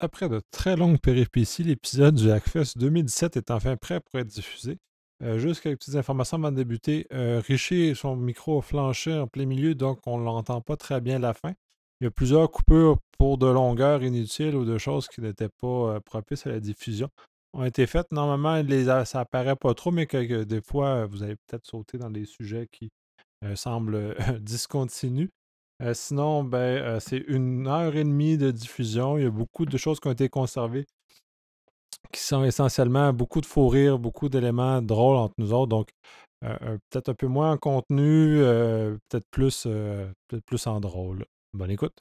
Après de très longues péripéties, l'épisode du Hackfest 2017 est enfin prêt pour être diffusé. Juste quelques petites informations avant de débuter. Richer, son micro a flanché en plein milieu, donc on ne l'entend pas très bien la fin. Il y a plusieurs coupures pour de longueurs inutiles ou de choses qui n'étaient pas propices à la diffusion ont été faites. Normalement, ça apparaît pas trop, mais des fois, vous allez peut-être sauter dans des sujets qui semblent discontinus. Sinon, c'est 1 heure et demie de diffusion. Il y a beaucoup de choses qui ont été conservées, qui sont essentiellement beaucoup de faux rires, beaucoup d'éléments drôles entre nous autres. Donc, peut-être un peu moins en contenu, peut-être plus en drôle. Bonne écoute.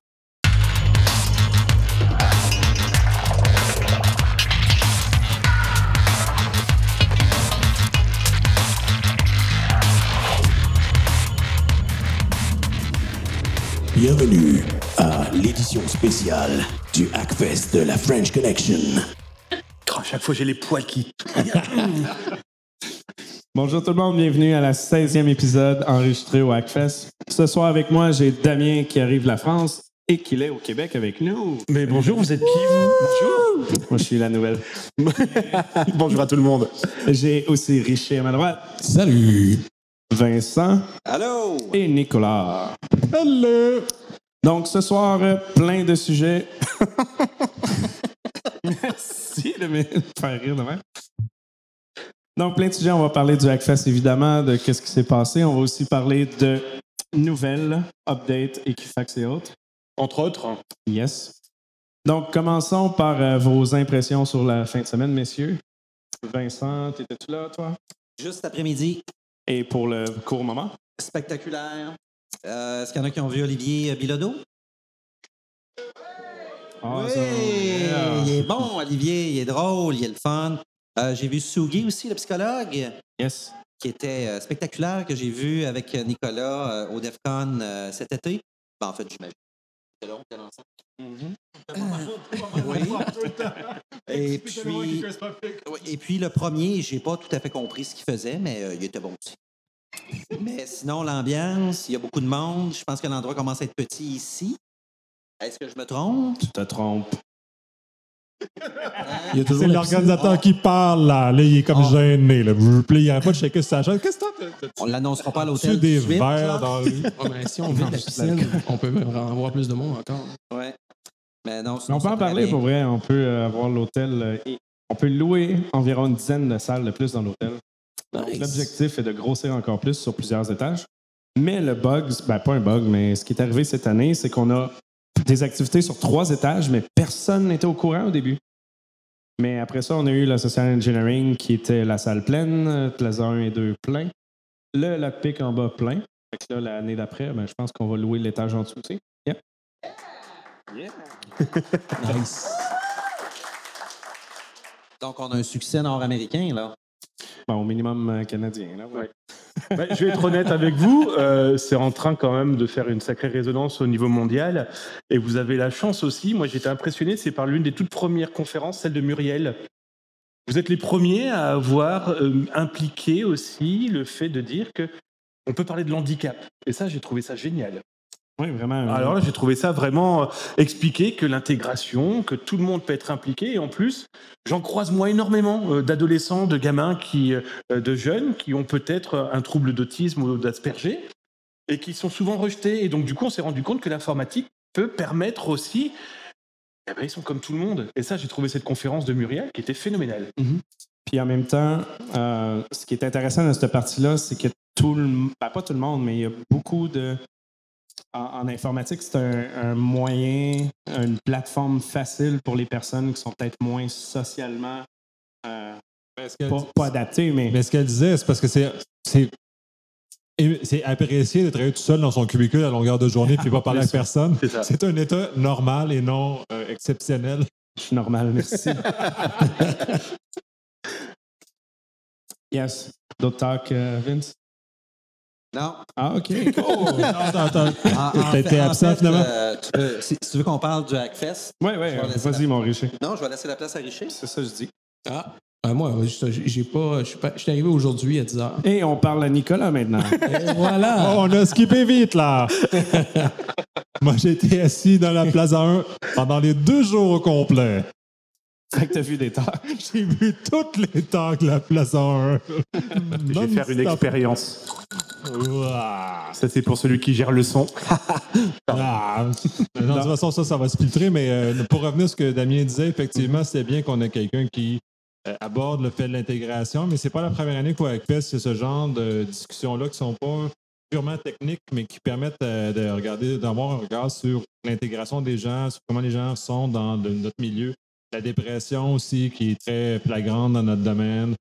Bienvenue à l'édition spéciale du Hackfest de la French Connection. À chaque fois, j'ai les poils qui... Bonjour tout le monde, bienvenue à la 16e épisode enregistré au Hackfest. Ce soir avec moi, j'ai Damien qui arrive de la France et qui est au Québec avec nous. Mais bonjour, vous êtes qui, vous? Bonjour. Moi, je suis la nouvelle. Bonjour à tout le monde. J'ai aussi Richer à ma droite. Salut! Vincent. Allô? Et Nicolas. Hello! Donc, ce soir, plein de sujets. Merci de me faire rire demain. Donc, plein de sujets. On va parler du Hackfest, évidemment, de qu'est-ce qui s'est passé. On va aussi parler de nouvelles, updates, Equifax et autres. Entre autres. Yes. Donc, commençons par vos impressions sur la fin de semaine, messieurs. Vincent, étais-tu là, toi? Juste après-midi. Et pour le court moment? Spectaculaire. Est-ce qu'il y en a qui ont vu Olivier Bilodeau? Ah, oui! ça, yeah. Il est bon, Olivier. Il est drôle. Il est le fun. J'ai vu Sugi aussi, le psychologue. Yes. Qui était spectaculaire, que j'ai vu avec Nicolas au DEFCON cet été. Ben, en fait, j'imagine. C'était long, c'était ensemble. Oui. Et puis, le premier, j'ai pas tout à fait compris ce qu'il faisait, mais il était bon aussi. Mais sinon, l'ambiance, il y a beaucoup de monde. Je pense que l'endroit commence à être petit ici. Est-ce que je me trompe? Tu te trompes. Il y a toujours l'organisateur qui parle, là. Là, il est comme gêné, là. Puis il n'y a pas de checker sa chaise. Qu'est-ce que t'as? On l'annoncera pas à l'hôtel. Tu des tout de suite, verres là. dans le... Mais si on vide la piscine, on peut en voir plus de monde encore. Ouais. Mais non, On peut en parler, pour vrai. On peut avoir l'hôtel et on peut louer environ une dizaine de salles de plus dans l'hôtel. Donc, l'objectif est de grossir encore plus sur plusieurs étages. Mais le bug, pas un bug, mais ce qui est arrivé cette année, c'est qu'on a des activités sur 3 étages, mais personne n'était au courant au début. Mais après ça, on a eu la Social Engineering qui était la salle pleine, Plaza 1 et 2 plein. Le Lockpick en bas plein. Fait que là, l'année d'après, je pense qu'on va louer l'étage en dessous aussi. Yeah. Yeah. Nice. Donc, on a un succès nord-américain, là. Bon, au minimum canadien. Là, ouais. Je vais être honnête avec vous, c'est en train quand même de faire une sacrée résonance au niveau mondial. Et vous avez la chance aussi, moi j'étais impressionné, c'est par l'une des toutes premières conférences, celle de Muriel. Vous êtes les premiers à avoir impliqué aussi le fait de dire qu'on peut parler de l'handicap. Et ça, j'ai trouvé ça génial. Oui, vraiment. Alors là, j'ai trouvé ça vraiment expliqué que l'intégration, que tout le monde peut être impliqué. Et en plus, j'en croise moi énormément d'adolescents, de gamins, de jeunes qui ont peut-être un trouble d'autisme ou d'Asperger et qui sont souvent rejetés. Et donc, du coup, on s'est rendu compte que l'informatique peut permettre aussi... ils sont comme tout le monde. Et ça, j'ai trouvé cette conférence de Muriel qui était phénoménale. Mm-hmm. Puis en même temps, ce qui est intéressant dans cette partie-là, c'est que pas tout le monde, mais il y a beaucoup de... En informatique, c'est un moyen, une plateforme facile pour les personnes qui sont peut-être moins socialement pas adaptées. Mais ce qu'elle disait, c'est parce que c'est apprécié de travailler tout seul dans son cubicule à longueur de journée puis pas parler à personne. C'est un état normal et non exceptionnel. Je suis normal, merci. Yes. D'autres talks, Vince? Non. Ah, OK. Oh, attends. T'as été absent, finalement? Si tu veux qu'on parle du Hackfest... Oui, vas-y, mon Richer. Non, je vais laisser la place à Richer. C'est ça que je dis. Ah, Moi, je suis arrivé aujourd'hui à 10 h. Et on parle à Nicolas maintenant. Et voilà. Oh, on a skippé vite, là! Moi, j'ai été assis dans la Plaza 1 pendant les 2 jours au complet. Fait que t'as vu des talks. J'ai vu toutes les talks de la Plaza 1. Je vais faire une expérience. Ouah. Ça, c'est pour celui qui gère le son. Ah, de toute façon, ça va se filtrer, mais pour revenir à ce que Damien disait, effectivement, c'est bien qu'on ait quelqu'un qui aborde le fait de l'intégration, mais c'est pas la première année qu'au Hackfest, c'est ce genre de discussions-là qui sont pas purement techniques, mais qui permettent d'avoir un regard sur l'intégration des gens, sur comment les gens sont dans notre milieu. La dépression aussi, qui est très flagrante dans notre domaine.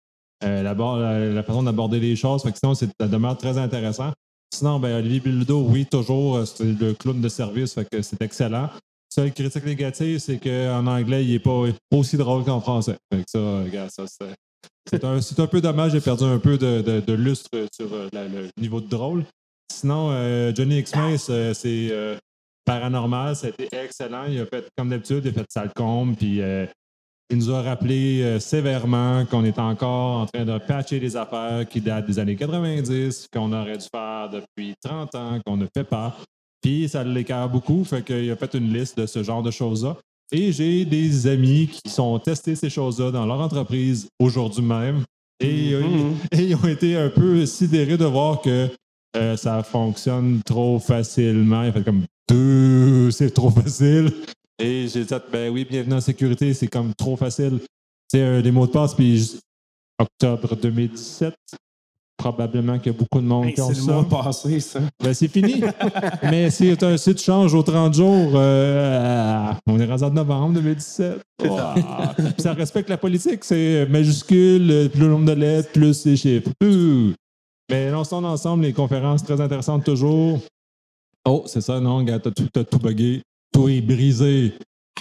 La façon d'aborder les choses. Fait que sinon, ça demeure très intéressant. Sinon, Olivier Bilodeau, oui, toujours, c'est le clown de service, fait que c'est excellent. Seule critique négative, c'est qu'en anglais, il n'est pas aussi drôle qu'en français. Fait que ça, regarde, c'est un peu dommage, j'ai perdu un peu de lustre sur le niveau de drôle. Sinon, Johnny Xmas, c'est paranormal, ça a été excellent. Il a fait, comme d'habitude, il a fait Salcombe, puis il nous a rappelé sévèrement qu'on est encore en train de patcher des affaires qui datent des années 90, qu'on aurait dû faire depuis 30 ans, qu'on ne fait pas. Puis ça l'écœure beaucoup, fait qu'il a fait une liste de ce genre de choses-là. Et j'ai des amis qui sont testés ces choses-là dans leur entreprise aujourd'hui même. Et ils ont été un peu sidérés de voir que ça fonctionne trop facilement. Il a fait comme c'est trop facile. Et j'ai dit, oui, bienvenue en sécurité, c'est comme trop facile. C'est des mots de passe, puis octobre 2017, probablement qu'il y a beaucoup de monde qui ont ça. C'est le mois passé, ça. C'est fini. Mais si tu changes aux 30 jours, on est rendu en novembre 2017. Ça respecte la politique, c'est majuscule, plus le nombre de lettres, plus les chiffres. Mais l'ensemble ensemble, les conférences très intéressantes toujours. Oh, c'est ça, non, gars, t'as tout bugué. Tout est brisé.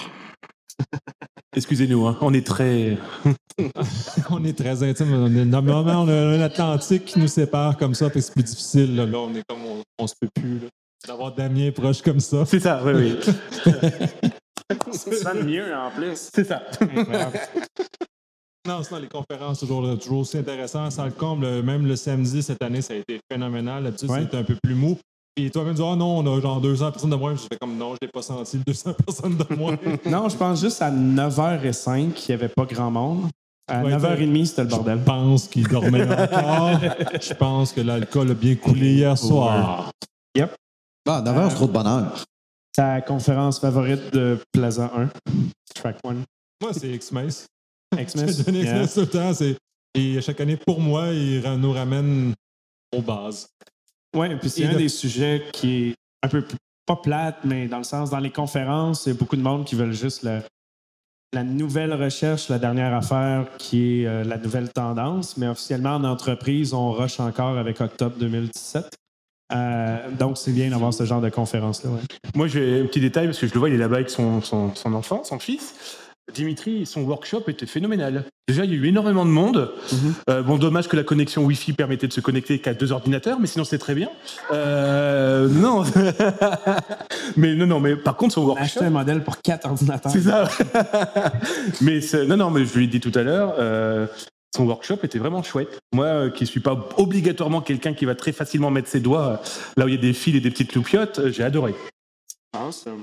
Excusez-nous, hein, on est très... on est très intime. Normalement, on a un Atlantique qui nous sépare comme ça, puis c'est plus difficile. Là, on est comme on se peut plus. Là. D'avoir Damien proche comme ça. C'est ça, oui. Ça sonne mieux en plus. C'est ça. Non, sinon, les conférences, toujours aussi intéressant. Sans le comble, même le samedi, cette année, ça a été phénoménal. D'habitude, c'était un peu plus mou. Et toi-même, tu dis, non, on a genre 200 personnes de moins. Je fais comme, non, je l'ai pas senti, 200 personnes de moins. Non, je pense juste à 9h05, il n'y avait pas grand monde. À 9h30, c'était le bordel. Je pense qu'il dormait encore. Je pense que l'alcool a bien coulé hier soir. Yep. 9h, c'est trop de bonheur. Ta conférence favorite de Plaza 1? Track 1? Moi, c'est Xmas. Xmas? Je donne Xmas tout le temps. Et chaque année, pour moi, il nous ramène aux bases. Oui, puis c'est un des sujets qui est un peu pas plate, mais dans le sens, dans les conférences, il y a beaucoup de monde qui veulent juste la nouvelle recherche, la dernière affaire qui est la nouvelle tendance, mais officiellement en entreprise, on rush encore avec octobre 2017. Donc, c'est bien d'avoir ce genre de conférence-là. Ouais. Moi, j'ai un petit détail, parce que je le vois, il est là-bas avec son enfant, son fils. Dimitri, son workshop était phénoménal. Déjà, il y a eu énormément de monde. Bon, dommage que la connexion Wi-Fi permettait de se connecter qu'à 2 ordinateurs, mais sinon, c'est très bien. Non. mais par contre, son workshop... Acheter un modèle pour 4 ordinateurs. C'est ça. mais je lui ai dit tout à l'heure... son workshop était vraiment chouette. Moi, qui ne suis pas obligatoirement quelqu'un qui va très facilement mettre ses doigts là où il y a des fils et des petites loupiottes, j'ai adoré. On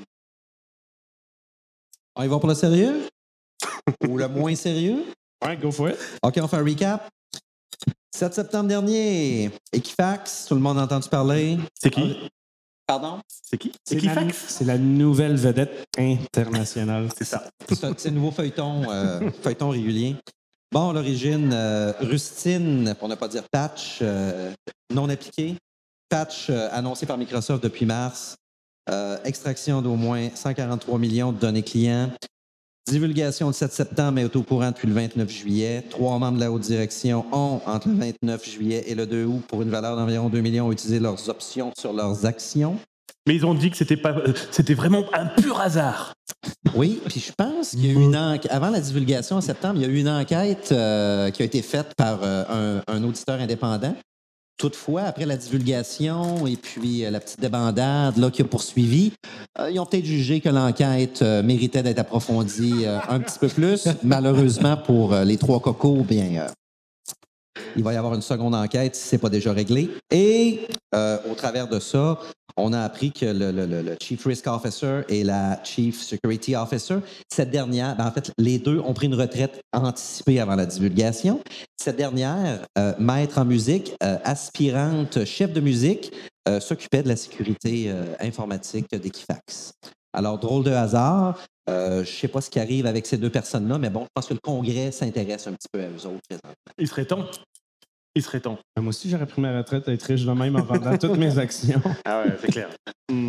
y va pour le sérieux? Ou le moins sérieux? Ouais, go for it. OK, on fait un recap. 7 septembre dernier, Equifax, tout le monde a entendu parler. C'est qui? Pardon? C'est qui? Equifax? C'est la nouvelle vedette internationale. C'est ça. C'est un nouveau feuilleton régulier. Bon, l'origine, rustine, pour ne pas dire patch, non appliqué. Patch annoncé par Microsoft depuis mars. Extraction d'au moins 143 millions de données clients. Divulgation le 7 septembre, mais est au courant depuis le 29 juillet. 3 membres de la haute direction ont, entre le 29 juillet et le 2 août, pour une valeur d'environ 2 millions, utilisé leurs options sur leurs actions. Mais ils ont dit que c'était vraiment un pur hasard. Oui, puis je pense qu'il y a eu avant la divulgation en septembre, il y a eu une enquête qui a été faite par un auditeur indépendant Toutefois, après la divulgation et puis la petite débandade là, qui a poursuivi, ils ont peut-être jugé que l'enquête méritait d'être approfondie un petit peu plus. Malheureusement, pour les 3 cocos, bien, il va y avoir une seconde enquête si ce n'est pas déjà réglé. Et au travers de ça, on a appris que le Chief Risk Officer et la Chief Security Officer, cette dernière, en fait, les deux ont pris une retraite anticipée avant la divulgation. Cette dernière, maître en musique, aspirante chef de musique, s'occupait de la sécurité informatique d'Equifax. Alors, drôle de hasard. Je ne sais pas ce qui arrive avec ces 2 personnes-là, mais bon, je pense que le Congrès s'intéresse un petit peu à eux autres présentement. Il serait temps. Il serait temps. Moi aussi, j'aurais pris ma retraite à être riche de même en vendant toutes mes actions. Ah ouais, c'est clair.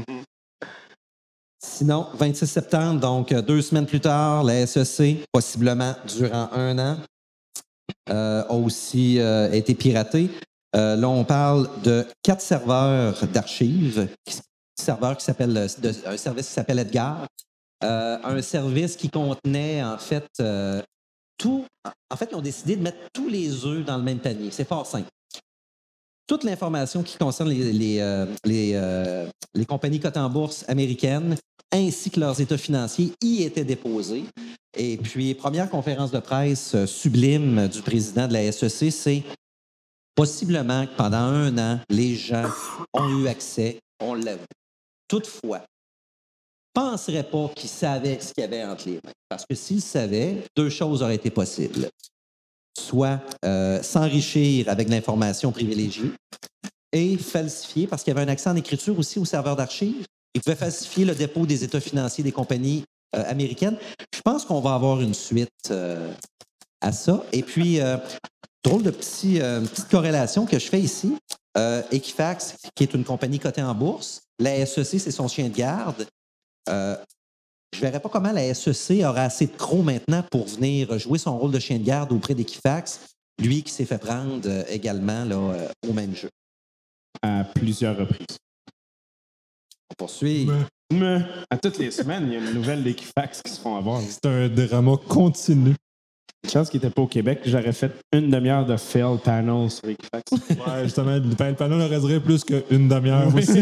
Sinon, 26 septembre, donc 2 semaines plus tard, la SEC, possiblement durant 1 an, a aussi été piratée. Là, on parle de 4 serveurs d'archives, un service qui s'appelle Edgar, un service qui contenait, en fait, tout. En fait, ils ont décidé de mettre tous les œufs dans le même panier. C'est fort simple. Toute l'information qui concerne les compagnies cotées en bourse américaines ainsi que leurs états financiers y étaient déposés. Et puis, première conférence de presse sublime du président de la SEC, c'est possiblement que pendant 1 an, les gens ont eu accès, on l'avoue. Toutefois, je ne penserais pas qu'ils savaient ce qu'il y avait entre les mains. Parce que s'ils savaient, 2 choses auraient été possibles. Soit s'enrichir avec l'information privilégiée et falsifier, parce qu'il y avait un accès en écriture aussi au serveur d'archives. Ils pouvaient falsifier le dépôt des états financiers des compagnies américaines. Je pense qu'on va avoir une suite à ça. Et puis, drôle de petite corrélation que je fais ici. Equifax, qui est une compagnie cotée en bourse, la SEC, c'est son chien de garde. Je ne verrais pas comment la SEC aura assez de crocs maintenant pour venir jouer son rôle de chien de garde auprès d'Equifax, lui qui s'est fait prendre également là, au même jeu. À plusieurs reprises. On poursuit. Mais à toutes les semaines, il y a une nouvelle d'Equifax qui se font avoir. C'est un drama continu. Une chance qu'il n'était pas au Québec, j'aurais fait 1 demi-heure de fail panel sur Equifax. Ouais, justement, le panel aurait duré plus qu'1 demi-heure aussi.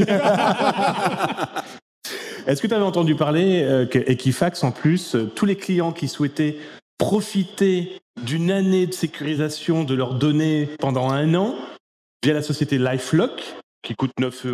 Est-ce que tu avais entendu parler qu'Equifax, en plus, tous les clients qui souhaitaient profiter d'une année de sécurisation de leurs données pendant 1 an, via la société LifeLock, qui coûte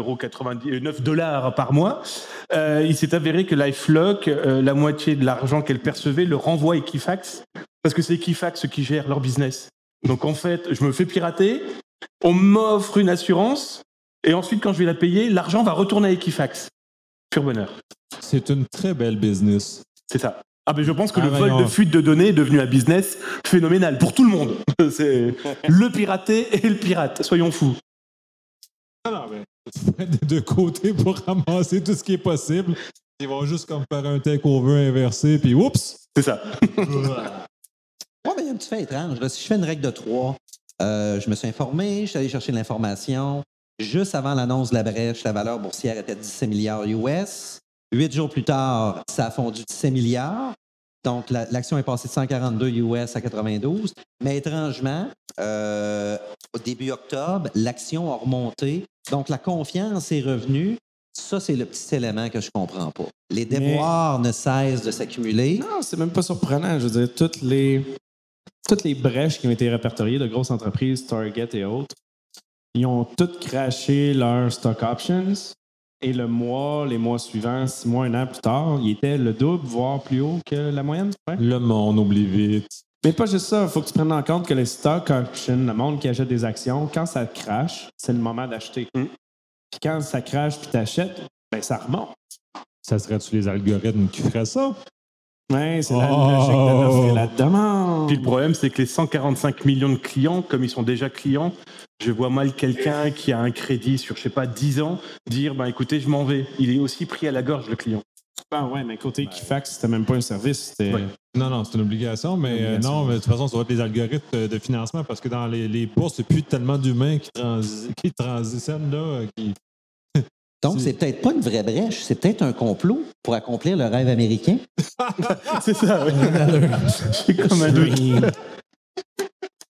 $9 par mois, il s'est avéré que LifeLock, la moitié de l'argent qu'elle percevait, le renvoie à Equifax, parce que c'est Equifax qui gère leur business. Donc en fait, je me fais pirater, on m'offre une assurance, et ensuite, quand je vais la payer, l'argent va retourner à Equifax. Pur bonheur. C'est une très belle business. C'est ça. Ah ben je pense que le vol de fuite de données est devenu un business phénoménal pour tout le monde. C'est le piraté et le pirate, soyons fous. Non, mais tu fais des 2 côtés pour ramasser tout ce qui est possible. Ils vont juste comme faire un takeover inversé, puis oups! C'est ça. Ouais, mais il y a un petit fait étrange. Là, si je fais une règle de 3, je me suis informé, je suis allé chercher de l'information. Juste avant l'annonce de la brèche, la valeur boursière était de 17 milliards US. 8 jours plus tard, ça a fondu de 17 milliards. Donc, l'action est passée de 142 US à 92. Mais étrangement, au début octobre, l'action a remonté. Donc, la confiance est revenue. Ça, c'est le petit élément que je ne comprends pas. Les déboires ne cessent de s'accumuler. Non, c'est même pas surprenant. Je veux dire, toutes les brèches qui ont été répertoriées de grosses entreprises, Target et autres, ils ont toutes craché leurs stock options et les mois suivants, 6 mois, 1 an plus tard, ils étaient le double, voire plus haut que la moyenne. Ouais. Le monde oublie vite. Mais pas juste ça, il faut que tu prennes en compte que les stock options, le monde qui achète des actions, quand ça crache, c'est le moment d'acheter. Puis quand ça crache puis tu achètes, ben ça remonte. Ça serait-tu les algorithmes qui feraient ça? Oui, c'est la logique de l'offre et la demande. Puis le problème, c'est que les 145 millions de clients, comme ils sont déjà clients, je vois mal quelqu'un qui a un crédit sur, 10 ans, dire, écoutez, je m'en vais. Il est aussi pris à la gorge, le client. Ah ouais, mais côté Equifax, c'était même pas un service. C'était... Ouais. Non, c'est une obligation, mais non, mais de toute façon, ça va être les algorithmes de financement parce que dans les bourses, il n'y a plus tellement d'humains qui transitionnent là. Donc, c'est peut-être pas une vraie brèche, c'est peut-être un complot pour accomplir le rêve américain. C'est ça, oui. J'ai comme un doute.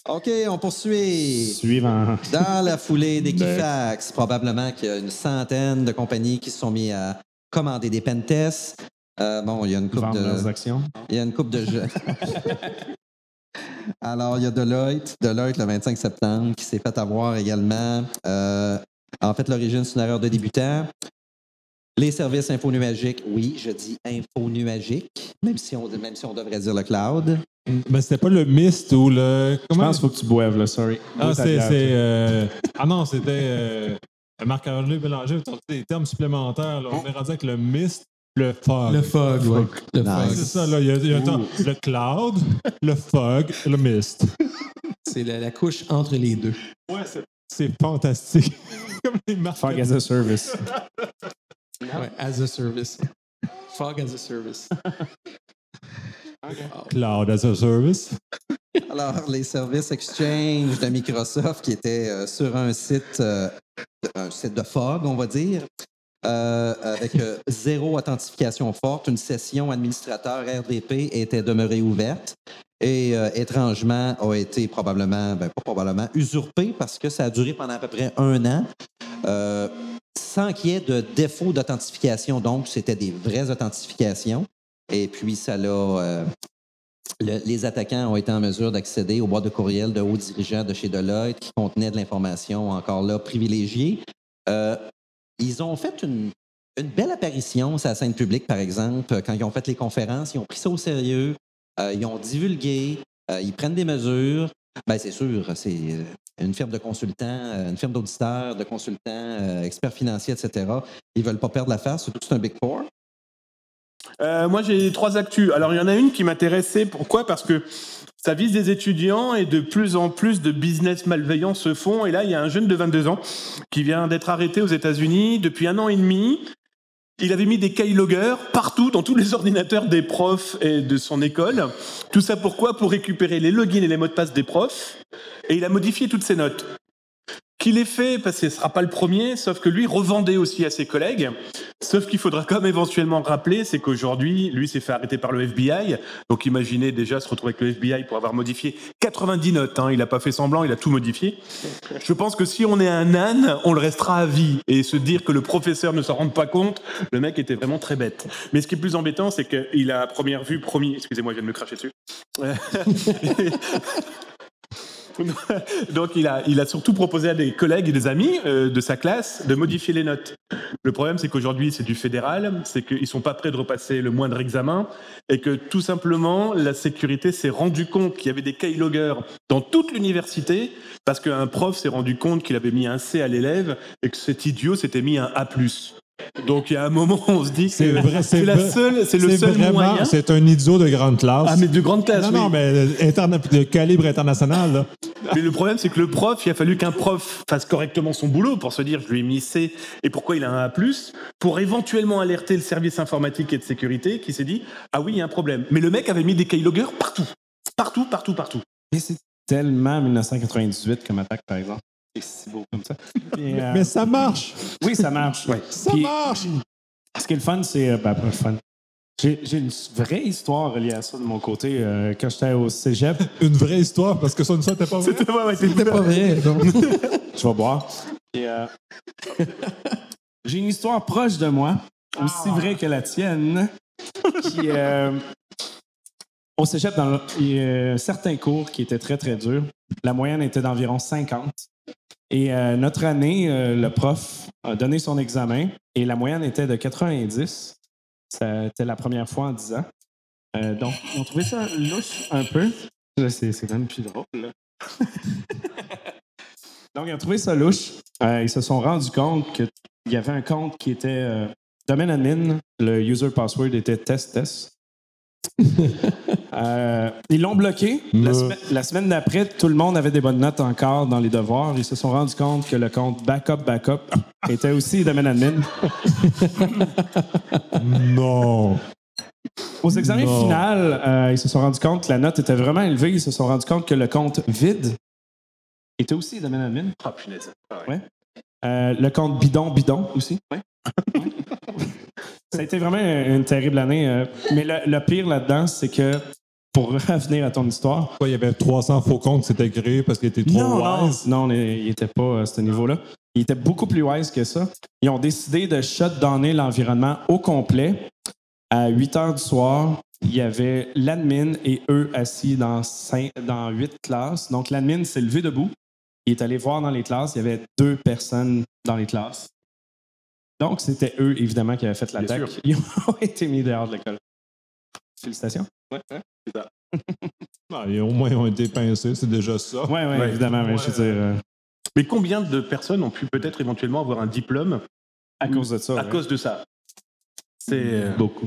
OK, on poursuit. Suivant. Dans la foulée d'Equifax, probablement qu'il y a une centaine de compagnies qui se sont mis à commander des pentests. Bon, il y a une couple Vendre leurs de... actions. Il y a une couple de jeux. Alors, il y a Deloitte le 25 septembre, qui s'est fait avoir également. En fait, l'origine, c'est une erreur de débutant. Les services infonuagiques, oui, je dis infonuagique, même si on devrait dire le cloud. Ben, c'était pas le Mist ou le. Je pense qu'il faut que tu boives, là, sorry. Ah, Ah non, c'était Marc-André Bélanger, tu as des termes supplémentaires. Là. On est rendu avec le Mist, le Fog. Le fog, oui. Le Nice. fog. C'est ça, là. Il y a un temps. Le Cloud, le Fog, le Mist. C'est la couche entre les deux. Ouais, c'est fantastique. Comme les marques. Fog as a service. Ouais, as a service. Fog as a service. Cloud as a service. Alors, les services Exchange de Microsoft qui étaient sur un site de Fog, on va dire, avec zéro authentification forte, une session administrateur RDP était demeurée ouverte et étrangement a été probablement, pas probablement, usurpée parce que ça a duré pendant à peu près 1 an. Sans qu'il y ait de défaut d'authentification. Donc, c'était des vraies authentifications. Et puis, ça l'a... les attaquants ont été en mesure d'accéder aux boîtes de courriel de hauts dirigeants de chez Deloitte qui contenaient de l'information encore là privilégiée. Ils ont fait une belle apparition sur la scène publique, par exemple, quand ils ont fait les conférences. Ils ont pris ça au sérieux. Ils ont divulgué. Ils prennent des mesures. Bien, c'est sûr, c'est une firme de consultants, une firme d'auditeurs, de consultants, experts financiers, etc. Ils ne veulent pas perdre la face, surtout que c'est un Big Four. Moi, j'ai 3 actus. Alors, il y en a une qui m'intéressait. Pourquoi? Parce que ça vise des étudiants et de plus en plus de business malveillants se font. Et là, il y a un jeune de 22 ans qui vient d'être arrêté aux États-Unis depuis 1 an et demi. Il avait mis des keyloggers partout, dans tous les ordinateurs des profs et de son école. Tout ça pourquoi? Pour récupérer les logins et les mots de passe des profs. Et il a modifié toutes ses notes. Qu'il ait fait, parce que ce ne sera pas le premier, sauf que lui revendait aussi à ses collègues. Sauf qu'il faudra quand même éventuellement rappeler, c'est qu'aujourd'hui, lui s'est fait arrêter par le FBI. Donc imaginez déjà se retrouver avec le FBI pour avoir modifié 90 notes. Il n'a pas fait semblant, il a tout modifié. Je pense que si on est un âne, on le restera à vie. Et se dire que le professeur ne s'en rende pas compte, le mec était vraiment très bête. Mais ce qui est plus embêtant, c'est qu'il a à première vue promis... Excusez-moi, je viens de me cracher dessus. Donc, il a surtout proposé à des collègues et des amis de sa classe de modifier les notes. Le problème, c'est qu'aujourd'hui, c'est du fédéral, c'est qu'ils ne sont pas prêts de repasser le moindre examen et que tout simplement, la sécurité s'est rendu compte qu'il y avait des keyloggers dans toute l'université parce qu'un prof s'est rendu compte qu'il avait mis un C à l'élève et que cet idiot s'était mis un A+. Donc, il y a un moment où on se dit que c'est le seul moyen. C'est un idiot de grande classe. Ah, mais de grande classe, non, oui. Non, mais de calibre international. Là. Mais le problème, c'est que le prof, il a fallu qu'un prof fasse correctement son boulot pour se dire, je lui ai mis C, et pourquoi il a un A+, pour éventuellement alerter le service informatique et de sécurité qui s'est dit, ah oui, il y a un problème. Mais le mec avait mis des keyloggers partout. Partout. Et c'est tellement 1998 comme attaque, par exemple. C'est si beau comme ça. Puis, mais ça marche! Oui, ça marche. Ouais. Ça marche! Ce qui est le fun, c'est... pas le fun. J'ai une vraie histoire reliée à ça de mon côté. Quand j'étais au cégep... Une vraie histoire, parce que ça n'était pas vrai. C'était pas vrai. Donc. Je vais boire. Et, j'ai une histoire proche de moi, aussi vraie que la tienne, qui... au cégep, il y a certains cours qui étaient très, très durs. La moyenne était d'environ 50. Et notre année, le prof a donné son examen et la moyenne était de 90. C'était la première fois en 10 ans. Donc, ils ont trouvé ça louche un peu. Là, c'est même plus drôle. Là. Donc, ils ont trouvé ça louche. Ils se sont rendus compte qu'il y avait un compte qui était domaine admin. Le user password était test. Ils l'ont bloqué. La semaine d'après, tout le monde avait des bonnes notes encore dans les devoirs. Ils se sont rendus compte que le compte backup était aussi domaine admin. Non. Aux examens finaux, ils se sont rendus compte que la note était vraiment élevée. Ils se sont rendus compte que le compte vide était aussi domaine admin. Ah, punaise. Ouais. Le compte bidon aussi. Ouais. Ça a été vraiment une terrible année. Mais le pire là-dedans, c'est que pour revenir à ton histoire. Quoi, il y avait 300 faux comptes qui s'étaient créés parce qu'ils étaient trop wise. Non, il n'était pas à ce niveau-là. Il était beaucoup plus wise que ça. Ils ont décidé de shutdowner l'environnement au complet. À 8 heures du soir, il y avait l'admin et eux assis dans 8 classes. Donc, l'admin s'est levé debout. Il est allé voir dans les classes. Il y avait 2 personnes dans les classes. Donc, c'était eux, évidemment, qui avaient fait l'attaque. Ils ont été mis dehors de l'école. Félicitations. Ouais, c'est ça. Au moins, ils ont été pincés, c'est déjà ça. Oui, évidemment. Mais, je veux dire, mais combien de personnes ont pu peut-être éventuellement avoir un diplôme à cause de ça? À cause de ça. C'est beaucoup.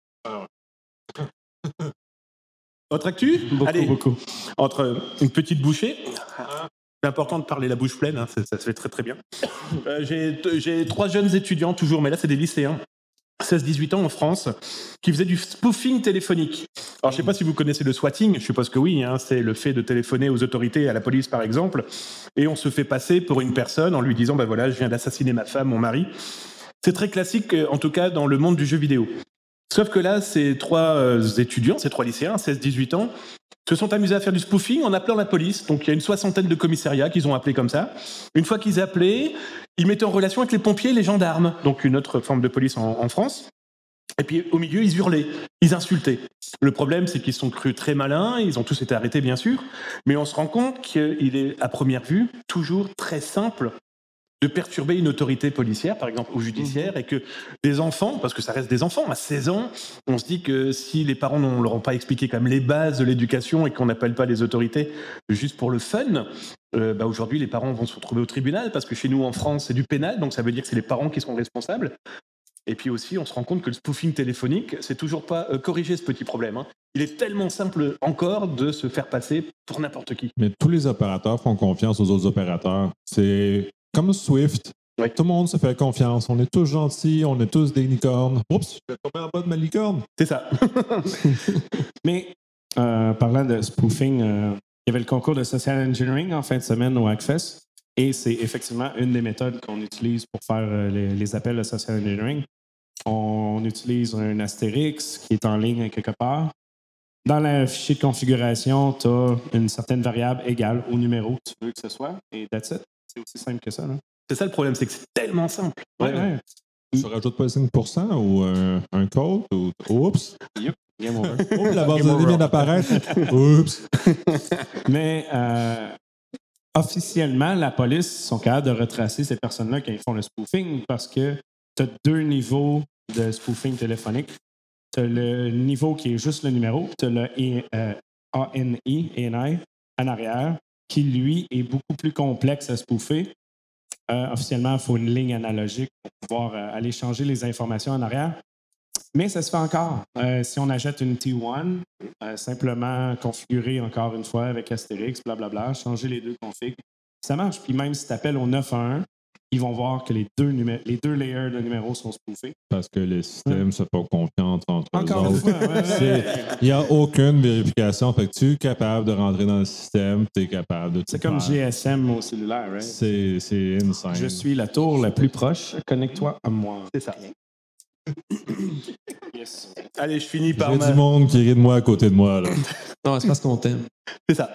Autre actu? Beaucoup. Entre une petite bouchée. C'est important de parler la bouche pleine, hein, ça se fait très très bien. J'ai 3 jeunes étudiants toujours, mais là c'est des lycéens, 16-18 ans en France, qui faisaient du spoofing téléphonique. Alors je ne sais pas si vous connaissez le swatting, je suppose que oui, hein, c'est le fait de téléphoner aux autorités, à la police par exemple, et on se fait passer pour une personne en lui disant ben voilà, je viens d'assassiner ma femme, mon mari. C'est très classique, en tout cas dans le monde du jeu vidéo. Sauf que là, ces 3 étudiants, ces 3 lycéens, 16-18 ans, se sont amusés à faire du spoofing en appelant la police. Donc il y a une 60aine de commissariats qu'ils ont appelés comme ça. Une fois qu'ils appelaient, ils mettaient en relation avec les pompiers et les gendarmes, donc une autre forme de police en France. Et puis au milieu, ils hurlaient, ils insultaient. Le problème, c'est qu'ils se sont crus très malins, ils ont tous été arrêtés bien sûr, mais on se rend compte qu'il est à première vue toujours très simple de perturber une autorité policière, par exemple, ou judiciaire, et que des enfants, parce que ça reste des enfants, à 16 ans, on se dit que si les parents ne leur ont pas expliqué quand même les bases de l'éducation et qu'on n'appelle pas les autorités juste pour le fun, aujourd'hui, les parents vont se retrouver au tribunal, parce que chez nous, en France, c'est du pénal, donc ça veut dire que c'est les parents qui sont responsables. Et puis aussi, on se rend compte que le spoofing téléphonique, c'est toujours pas corriger ce petit problème. Hein. Il est tellement simple encore de se faire passer pour n'importe qui. Mais tous les opérateurs font confiance aux autres opérateurs. C'est comme Swift. Ouais. Tout le monde se fait confiance. On est tous gentils, on est tous des licornes. Oups, je vais tomber en bas de ma licorne. C'est ça. Mais parlant de spoofing, il y avait le concours de social engineering en fin de semaine au Hackfest. Et c'est effectivement une des méthodes qu'on utilise pour faire les appels de social engineering. On utilise un astérix qui est en ligne quelque part. Dans le fichier de configuration, tu as une certaine variable égale au numéro que tu veux que ce soit. Et that's it. C'est aussi simple que ça. Là. C'est ça le problème, c'est que c'est tellement simple. Ouais. Tu rajoutes pas le 5% ou un code ou oups. Yep. Game over. Oh, la base de données vient d'apparaître. Oups. Mais officiellement, la police sont capables de retracer ces personnes-là quand ils font le spoofing parce que tu as 2 niveaux de spoofing téléphonique. Tu as le niveau qui est juste le numéro, tu as le ANI en arrière, qui lui est beaucoup plus complexe à spoofer. Officiellement, il faut une ligne analogique pour pouvoir aller changer les informations en arrière. Mais ça se fait encore. Si on achète une T1, simplement configurer encore une fois avec Astérix, blablabla, changer les 2 configs, ça marche. Puis même si tu appelles au 911, ils vont voir que les deux layers de numéros sont spoofés. Parce que les systèmes ne sont pas confiants entre encore eux une autres. fois. Il n'y a aucune vérification. Fait que tu es capable de rentrer dans le système, tu es capable de tout C'est comme faire. GSM au cellulaire, right? C'est insane. Je suis la tour la plus proche. Connecte-toi à moi. C'est ça. Yes. Allez, je finis par J'ai du monde qui rit de moi à côté de moi. Là. Non, c'est parce qu'on t'aime. C'est ça.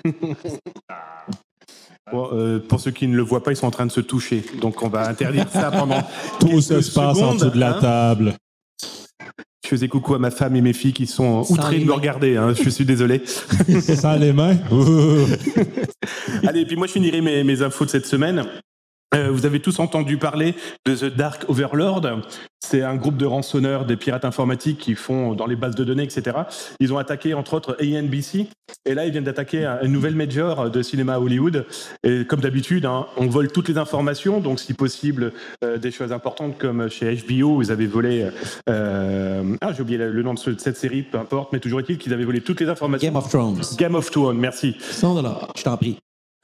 Bon, pour ceux qui ne le voient pas, ils sont en train de se toucher. Donc, on va interdire ça pendant Tout se quelques passe en secondes, dessous de la hein. table. Je faisais coucou à ma femme et mes filles qui sont outrées les de me mains. regarder. Hein. Je suis désolé. Sans les mains. Allez, et puis moi, je finirai mes infos de cette semaine. Vous avez tous entendu parler de The Dark Overlord. C'est un groupe de rançonneurs, des pirates informatiques qui font dans les bases de données, etc. Ils ont attaqué, entre autres, ANBC. Et là, ils viennent d'attaquer une nouvelle major de cinéma à Hollywood. Et comme d'habitude, hein, on vole toutes les informations. Donc, si possible, des choses importantes comme chez HBO, ils avaient volé... j'ai oublié le nom de cette série, peu importe. Mais toujours est-il qu'ils avaient volé toutes les informations. Game of Thrones. Game of Thrones, merci. $100. Je t'en prie.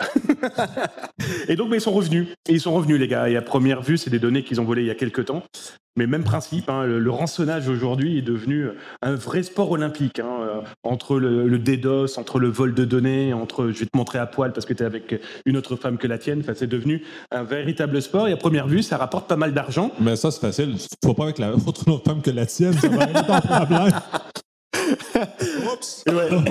Et donc, ils sont revenus. Et ils sont revenus, les gars. Et à première vue, c'est des données qu'ils ont volées il y a quelques temps. Mais même principe, hein, le rançonnage aujourd'hui est devenu un vrai sport olympique. Hein, entre le DDoS, entre le vol de données, entre je vais te montrer à poil parce que tu es avec une autre femme que la tienne. Enfin, c'est devenu un véritable sport. Et à première vue, ça rapporte pas mal d'argent. Mais ça, c'est facile. Tu ne vas pas avec la autre femme que la tienne. Ça va être ton problème. Oups.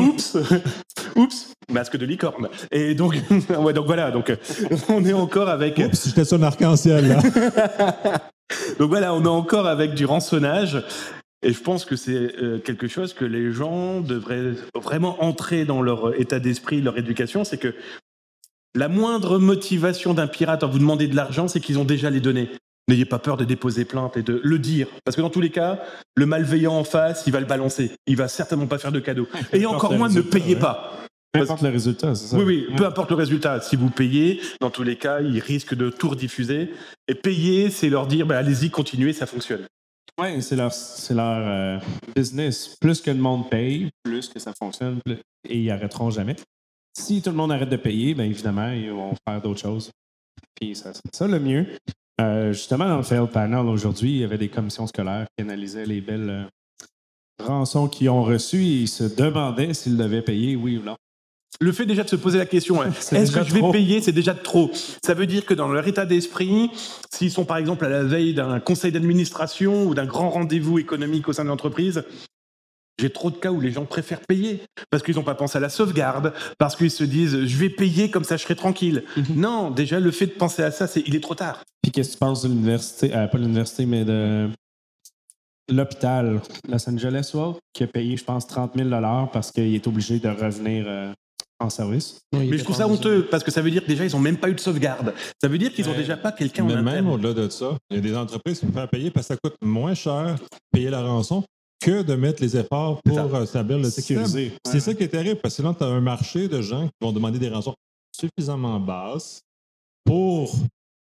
Oups. Masque de licorne. Et donc, voilà. Donc, on est encore avec. Oups, j'étais sur un arc-en-ciel, là. Donc voilà, on est encore avec du rançonnage. Et je pense que c'est quelque chose que les gens devraient vraiment entrer dans leur état d'esprit, leur éducation. C'est que la moindre motivation d'un pirate à vous demander de l'argent, c'est qu'ils ont déjà les données. N'ayez pas peur de déposer plainte et de le dire. Parce que dans tous les cas, le malveillant en face, il va le balancer. Il va certainement pas faire de cadeau. Et encore moins, ne payez pas. Peu importe le résultat, c'est ça? Oui, peu importe le résultat. Si vous payez, dans tous les cas, ils risquent de tout rediffuser. Et payer, c'est leur dire, allez-y, continuez, ça fonctionne. Oui, c'est leur business. Plus que le monde paye, plus que ça fonctionne, et ils n'arrêteront jamais. Si tout le monde arrête de payer, bien évidemment, ils vont faire d'autres choses. Puis ça le mieux. Justement, dans le Failed Panel, aujourd'hui, il y avait des commissions scolaires qui analysaient les belles rançons qu'ils ont reçues et ils se demandaient s'ils devaient payer, oui ou non. Le fait déjà de se poser la question, est-ce que je vais payer, c'est déjà trop. Ça veut dire que dans leur état d'esprit, s'ils sont par exemple à la veille d'un conseil d'administration ou d'un grand rendez-vous économique au sein de l'entreprise, j'ai trop de cas où les gens préfèrent payer parce qu'ils n'ont pas pensé à la sauvegarde, parce qu'ils se disent je vais payer comme ça je serai tranquille. Non, déjà le fait de penser à ça, il est trop tard. Puis qu'est-ce que tu penses de l'université, pas l'université, mais de l'hôpital Los Angeles, qui a payé, je pense, 30 000 $ parce qu'il est obligé de revenir en service? Mais je trouve ça honteux parce que ça veut dire que déjà ils n'ont même pas eu de sauvegarde. Ça veut dire qu'ils n'ont déjà pas quelqu'un en Mais interne. même au-delà de ça, il y a des entreprises qui me font payer parce que ça coûte moins cher payer la rançon que de mettre les efforts pour établir le système. C'est ça qui est terrible, parce que sinon, tu as un marché de gens qui vont demander des rançons suffisamment basses pour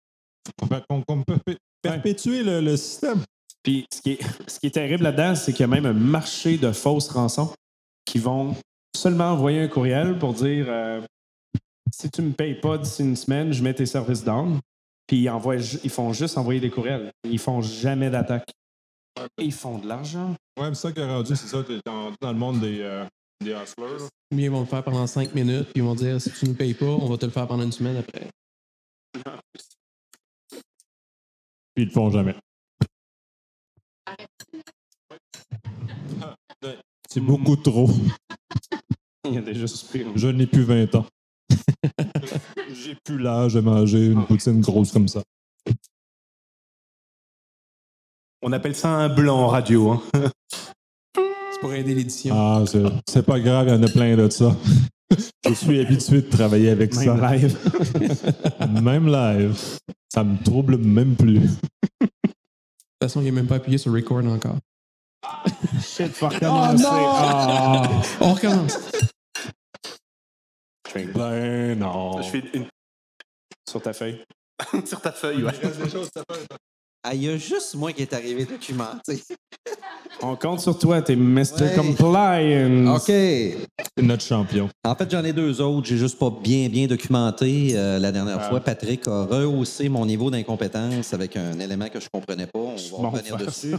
qu'on peut perpétuer le système. Puis, ce qui est terrible là-dedans, c'est qu'il y a même un marché de fausses rançons qui vont seulement envoyer un courriel pour dire si tu ne me payes pas d'ici une semaine, je mets tes services down. Puis, ils font juste envoyer des courriels. Ils font jamais d'attaque. Et ils font de l'argent. Ouais, mais ça qui est rendu, c'est ça, tu es dans le monde des hustlers. Mais ils vont le faire pendant 5 minutes, puis ils vont dire si tu ne nous payes pas, on va te le faire pendant une semaine après. Puis ils le font jamais. C'est beaucoup trop. Il y a déjà soupiré. Je n'ai plus 20 ans. J'ai plus l'âge de manger une poutine grosse comme ça. On appelle ça un blanc en radio. Hein. C'est pour aider l'édition. Ah, c'est pas grave, il y en a plein de ça. Je suis habitué de travailler avec ça. Même live. Même live. Ça me trouble même plus. De toute façon, il n'est même pas appuyé sur record encore. Shit, faut recommencer. On recommence. Ben non. Je fais une... Sur ta feuille. Sur ta feuille, ouais. Il y a juste moi qui est arrivé documenté. On compte sur toi, t'es Mr. Compliance. OK. C'est notre champion. En fait, j'en ai 2 autres. J'ai juste pas bien documenté. La dernière fois, Patrick a rehaussé mon niveau d'incompétence avec un élément que je comprenais pas. On va revenir dessus.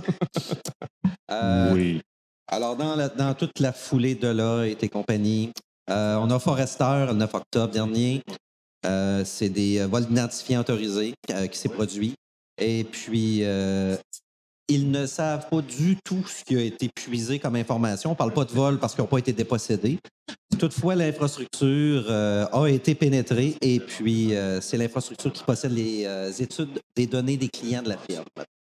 Oui. Alors, dans toute la foulée de là et tes compagnies, on a Forester le 9 octobre dernier. C'est des vols d'identifiants autorisés qui s'est produit. Et puis, ils ne savent pas du tout ce qui a été puisé comme information. On ne parle pas de vol parce qu'ils n'ont pas été dépossédés. Toutefois, l'infrastructure a été pénétrée et puis c'est l'infrastructure qui possède les études des données des clients de la firme.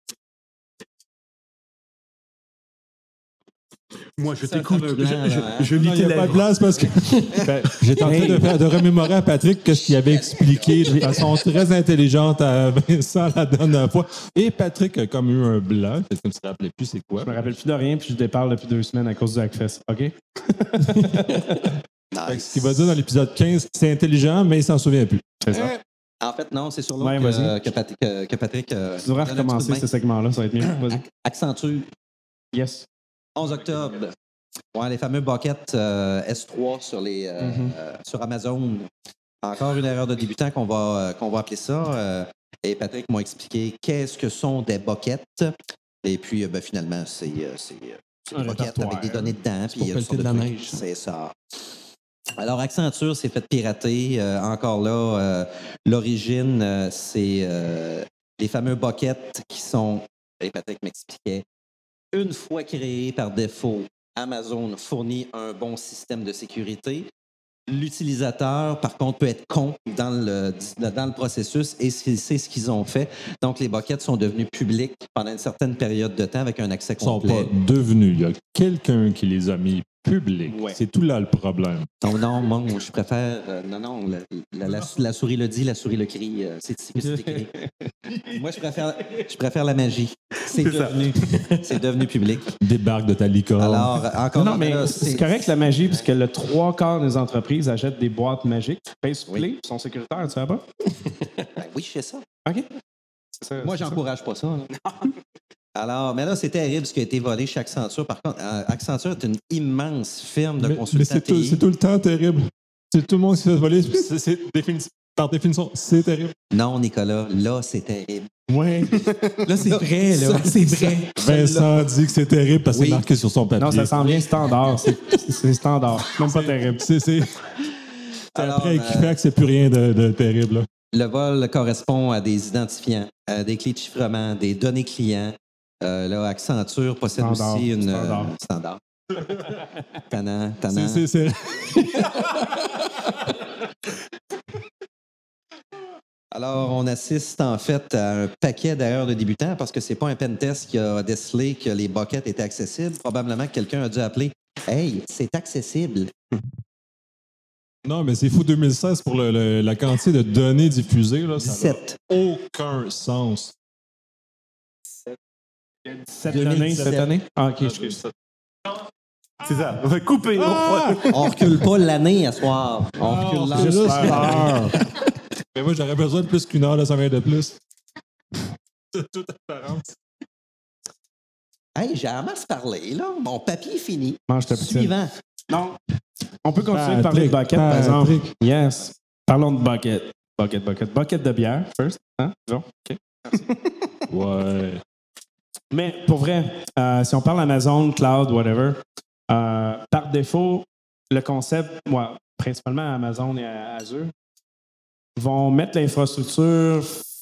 Moi, je t'écoute. Je lis Il tes n'y a pas de lèvres. place parce que j'étais en train de remémorer à Patrick ce qu'il avait expliqué de façon très intelligente à Vincent la dernière fois. Et Patrick a comme eu un blanc. Est-ce que tu te rappelais plus c'est quoi? Je me rappelle plus de rien, puis je déparle depuis 2 semaines à cause du Hackfest. OK? Fait que ce qu'il va dire dans l'épisode 15, c'est intelligent, mais il s'en souvient plus. C'est ça. En fait, non, c'est sur l'autre Ouais, vas-y. que Patrick Tu devrais recommencer ce segment-là, ça va être mieux. Vas-y. Accenture. Yes. 11 octobre. Ouais, les fameux buckets S3 sur Amazon. Encore une erreur de débutant qu'on va appeler ça. Et Patrick m'a expliqué qu'est-ce que sont des buckets. Et puis, finalement, c'est des buckets avec des données dedans. Puis, pour pelleter de la neige. C'est ça. Alors, Accenture s'est fait pirater. Encore là, l'origine, c'est les fameux buckets qui sont, et Patrick m'expliquait, une fois créés par défaut, Amazon fournit un bon système de sécurité. L'utilisateur, par contre, peut être con dans le processus et c'est ce qu'ils ont fait. Donc, les buckets sont devenus publics pendant une certaine période de temps avec un accès Ils sont complet. pas devenus. Il y a quelqu'un qui les a mis publics. Ouais. C'est tout là le problème. Non, moi, je préfère... la souris le dit, la souris le crie. C'est ici que c'est écrit. Moi, je préfère la magie. C'est devenu public. Débarque de ta licorne. Alors, encore Non, une mais fois, c'est correct la magie, puisque le 3/4 des entreprises achètent des boîtes magiques, payent sur clé, sont sécuritaires, tu sais pas? Ben oui, je fais ça. OK. C'est ça, Moi, c'est ça. j'encourage pas ça. Là. Alors, mais là, c'est terrible ce qui a été volé chez Accenture. Par contre, Accenture est une immense firme de Mais consultants c'est tout le temps terrible. C'est tout le monde qui se fait voler. Par définition, c'est terrible. Non, Nicolas, là, c'est terrible. Ouais. Là, c'est vrai, là. C'est vrai. Vincent dit que c'est terrible parce que Oui. c'est marqué sur son papier. Non, ça s'en vient standard. C'est standard. Même pas terrible. C'est Alors, après Equifax, c'est plus rien de terrible. Là. Le vol correspond à des identifiants, à des clés de chiffrement, des données clients. Là, Accenture possède Standard, aussi une... standard. Standard. Tannant. C'est- Alors, on assiste en fait à un paquet d'erreurs de débutants parce que c'est pas un pentest qui a décelé que les buckets étaient accessibles. Probablement que quelqu'un a dû appeler « Hey, c'est accessible! Non, mais c'est fou 2016 pour la quantité de données diffusées. Là, » ça n'a 17. aucun sens. Cette 2017. année? Ah, OK, excuse. C'est ça. On va couper. On recule pas l'année à soir. On recule l'heure. C'est juste l'heure. Mais moi, j'aurais besoin de plus qu'une heure de sommeil de plus. De toute apparence. Hey, j'ai en masse parlé, là. Mon papier est fini. Mange ta poutine. Suivant. Non. On peut continuer de parler de bucket, par exemple. Yes. Parlons de bucket. Bucket de bière, first. Hein? Bon, OK. Ouais. Mais pour vrai, si on parle Amazon, Cloud, whatever, par défaut, le concept, moi, principalement Amazon et Azure, vont mettre l'infrastructure,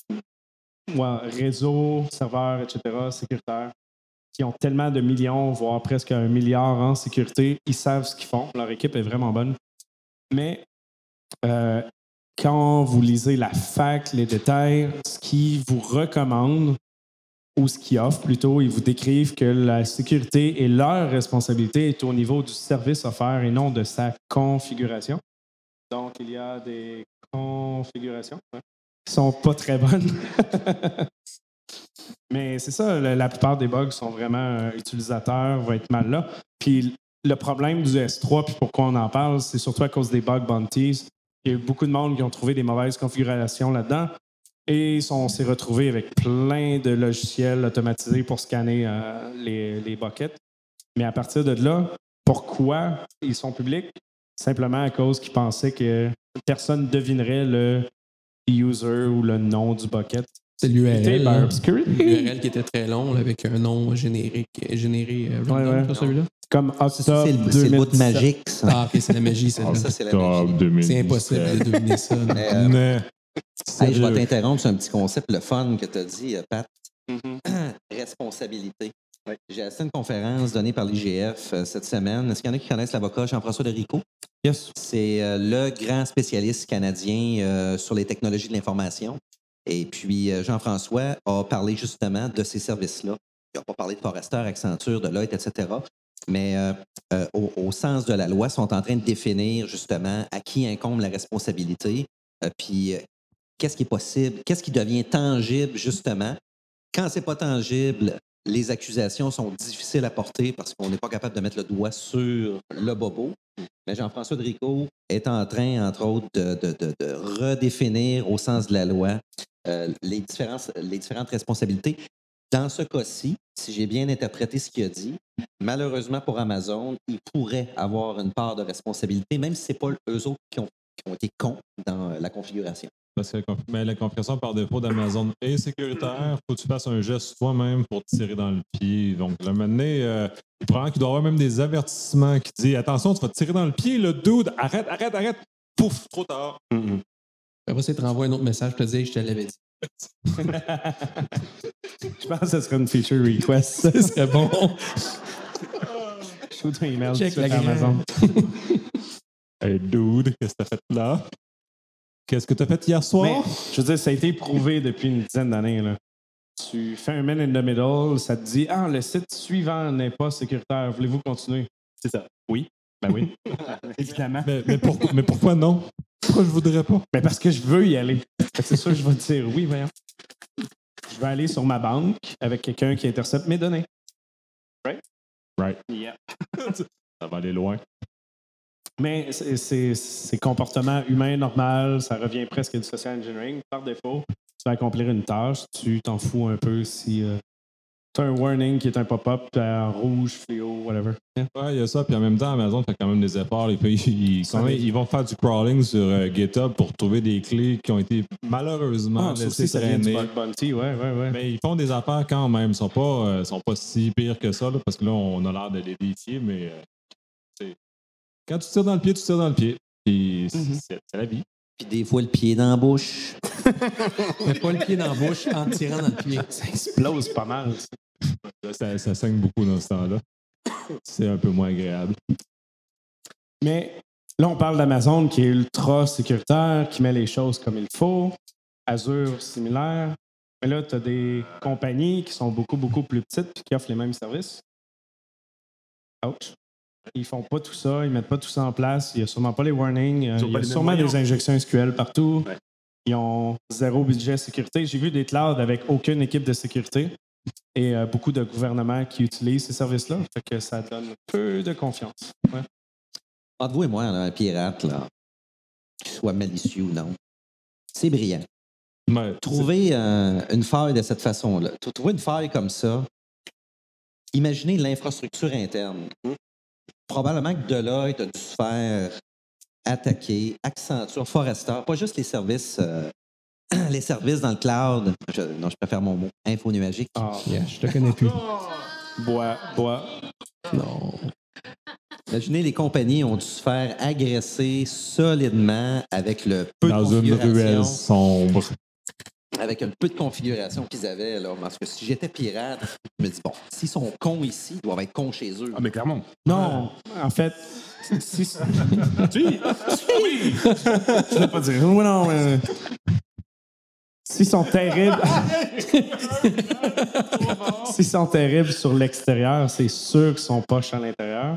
réseau, serveur, etc., sécuritaire, qui ont tellement de millions, voire presque 1 milliard en sécurité. Ils savent ce qu'ils font. Leur équipe est vraiment bonne. Mais quand vous lisez la fac, les détails, ce qu'ils vous recommandent, ou ce qu'ils offrent plutôt, ils vous décrivent que la sécurité et leur responsabilité est au niveau du service offert et non de sa configuration. Donc, il y a des configurations qui sont pas très bonnes. Mais c'est ça, la plupart des bugs sont vraiment utilisateurs, vont être mal là. Puis le problème du S3, puis pourquoi on en parle, c'est surtout à cause des bug bounties. Il y a eu beaucoup de monde qui ont trouvé des mauvaises configurations là-dedans. Et on s'est retrouvé avec plein de logiciels automatisés pour scanner les buckets. Mais à partir de là, pourquoi ils sont publics? Simplement à cause qu'ils pensaient que personne ne devinerait le user ou le nom du bucket. C'est l'URL. là. Obscurity. L'URL qui était très long, là, avec un nom généré random, ouais. celui-là. Comme Ça, Octobre c'est le bout 2017. magique, ça. Ah, ok, c'est la magie, celle-là. Ça, c'est la Top magie. 2017. C'est impossible de deviner ça. là. Mais, Mais, hey, je vais t'interrompre sur un petit concept, le fun que tu as dit, Pat. Mhm. Responsabilité. J'ai assisté à une conférence donnée par l'IGF cette semaine. Est-ce qu'il y en a qui connaissent l'avocat Jean-François Derico? Yes. C'est le grand spécialiste canadien sur les technologies de l'information. Et puis, Jean-François a parlé justement de ces services-là. Il n'a pas parlé de Forrester, Accenture, Deloitte, etc. Mais au sens de la loi, sont en train de définir justement à qui incombe la responsabilité, puis qu'est-ce qui est possible, qu'est-ce qui devient tangible justement. Quand c'est pas tangible, les accusations sont difficiles à porter parce qu'on n'est pas capable de mettre le doigt sur le bobo. Mais Jean-François Derico est en train, entre autres, de redéfinir au sens de la loi les différentes responsabilités. Dans ce cas-ci, si j'ai bien interprété ce qu'il a dit, malheureusement pour Amazon, ils pourraient avoir une part de responsabilité, même si ce n'est pas eux autres qui ont été cons dans la configuration. parce que la configuration par défaut d'Amazon est sécuritaire. Faut que tu fasses un geste toi-même pour te tirer dans le pied. Donc, là, maintenant, il probablement qu'il doit y avoir même des avertissements qui disent attention, tu vas te tirer dans le pied, le dude, arrête. Pouf, trop tard. Après ça, il te renvoie un autre message pour te dire je te l'avais dit. Je pense que ce serait une feature request. Ce serait bon. shoot un email Check tout de suite la à Amazon. Hey, dude, qu'est-ce que t'as fait là? Qu'est-ce que t'as fait hier soir? Mais, je veux dire, ça a été prouvé depuis une dizaine d'années. Là. Tu fais un man in the middle, ça te dit « Ah, le site suivant n'est pas sécuritaire. Voulez-vous continuer? » C'est ça. Oui. Ben oui. Évidemment. Mais pourquoi non? Pourquoi je voudrais pas? Mais parce que je veux y aller. Fait que c'est sûr que je vais te dire oui, voyons. Je vais aller sur ma banque avec quelqu'un qui intercepte mes données. Right. Yeah. Ça va aller loin. Mais c'est comportement humain normal, ça revient presque à du social engineering. Par défaut, tu vas accomplir une tâche, tu t'en fous un peu si tu as un warning qui est un pop-up en rouge, fluo, whatever. Yeah. Ouais, il y a ça. Puis en même temps, Amazon fait quand même des efforts. Ils vont faire du crawling sur GitHub pour trouver des clés qui ont été malheureusement laissées ça vient du traîner. bug bounty, ouais. Mais ils font des affaires quand même. Ils sont pas si pires que ça, là, parce que là, on a l'air de les défier, mais quand tu tires dans le pied, tu tires dans le pied. Puis c'est la vie. Puis des fois, le pied dans la bouche. Mets pas le pied dans la bouche en tirant dans le pied. Ça explose pas mal. Ça saigne beaucoup dans ce temps-là. C'est un peu moins agréable. Mais là, on parle d'Amazon qui est ultra sécuritaire, qui met les choses comme il faut. Azure, similaire. Mais là, tu as des compagnies qui sont beaucoup, beaucoup plus petites et qui offrent les mêmes services. Ouch. Ils font pas tout ça, ils mettent pas tout ça en place. Il n'y a sûrement pas les warnings. Il y a sûrement des injections SQL partout. Ouais. Ils ont zéro budget sécurité. J'ai vu des clouds avec aucune équipe de sécurité et beaucoup de gouvernements qui utilisent ces services-là. Fait que ça donne peu de confiance. Ouais. Entre vous et moi, là, un pirate, là, qu'il soit malicieux ou non, c'est brillant. Ouais, trouver une faille de cette façon-là, trouver une faille comme ça, imaginez l'infrastructure interne. Probablement que Deloitte a dû se faire attaquer, Accenture, Forrester, pas juste les services dans le cloud. Je préfère mon mot, infonuagique. Yeah, je te connais plus. Bois. Non. Imaginez, les compagnies ont dû se faire agresser solidement avec le peu dans de configuration. Une ruelle sombre. Avec un peu de configuration qu'ils avaient. Là, parce que si j'étais pirate, je me dis, bon, s'ils sont cons ici, ils doivent être cons chez eux. Ah, mais clairement. Non, en fait, si. Si. Oui. Je ne vais pas dire. Oui, non. S'ils sont terribles. S'ils sont terribles sur l'extérieur, c'est sûr qu'ils sont poches à l'intérieur.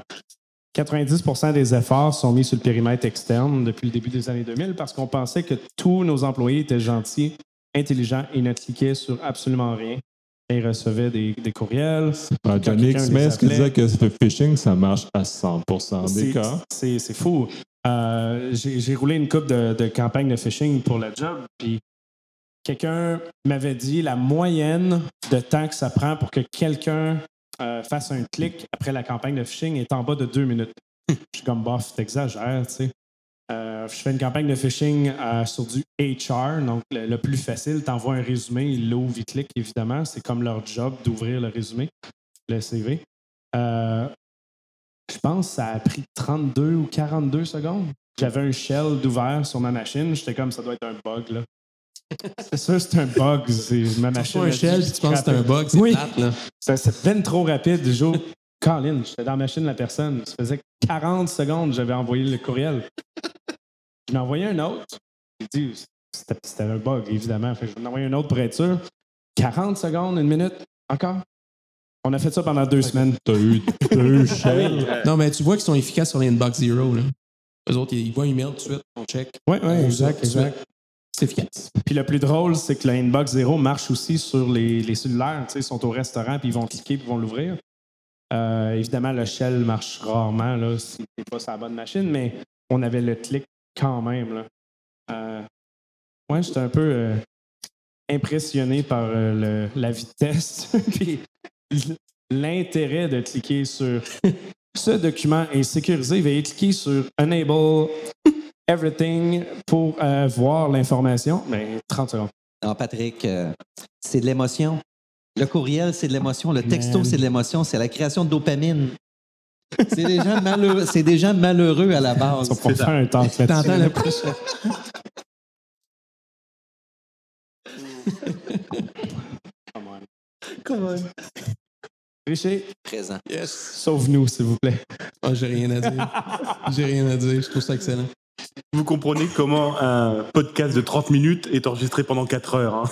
90% des efforts sont mis sur le périmètre externe depuis le début des années 2000 parce qu'on pensait que tous nos employés étaient gentils, intelligents et ne cliquaient sur absolument rien. Et ils recevaient des courriels. Johnny Xmas qui disait que le phishing, ça marche à 100% des cas. C'est fou. J'ai roulé une couple de campagnes de phishing pour le job, puis quelqu'un m'avait dit la moyenne de temps que ça prend pour que quelqu'un fasse un clic après la campagne de phishing est en bas de 2 minutes. Je suis comme, bof, t'exagères, tu sais. Je fais une campagne de phishing sur du HR, donc le plus facile. Tu envoies un résumé, ils l'ouvrent, ils cliquent, évidemment. C'est comme leur job d'ouvrir le résumé, le CV. Je pense que ça a pris 32 ou 42 secondes. J'avais un shell d'ouvert sur ma machine. J'étais comme, ça doit être un bug, là. C'est sûr, c'est un bug. C'est ma machine. Tu un shell puis tu penses que c'est un bug, c'est plate, là. C'est peine trop rapide. Du jour, Colin, j'étais dans la machine de la personne. Ça faisait 40 secondes que j'avais envoyé le courriel. Je l'ai envoyé un autre. J'ai dit, c'était un bug, évidemment. Fait que je vais en envoyer un autre pour être sûr. 40 secondes, 1 minute, encore. On a fait ça pendant 2 semaines. T'as eu shell. Non, mais tu vois qu'ils sont efficaces sur l'inbox zero, là. Eux autres, ils voient un email tout de suite, on check. Oui, exact. C'est efficace. Puis le plus drôle, c'est que le inbox zero marche aussi sur les cellulaires. Tu sais, ils sont au restaurant, puis ils vont cliquer, puis ils vont l'ouvrir. Évidemment, le shell marche rarement là, si t'es pas sur la bonne machine, mais on avait le clic quand même. Là. Ouais, j'étais un peu impressionné par la vitesse puis l'intérêt de cliquer sur ce document est sécurisé. Veuillez cliquer sur Enable Everything pour voir l'information. Mais 30 secondes. Non, Patrick, c'est de l'émotion. Le courriel, c'est de l'émotion. Le texto, c'est de l'émotion. C'est la création de dopamine. C'est des gens malheureux à la base. On va faire un temps là-dessus. T'entends le prochain. Come on. Richer, Présent. Yes. sauve-nous, s'il vous plaît. Ah, j'ai rien à dire. J'ai rien à dire. Je trouve ça excellent. Vous comprenez comment un podcast de 30 minutes est enregistré pendant 4 heures. Hein.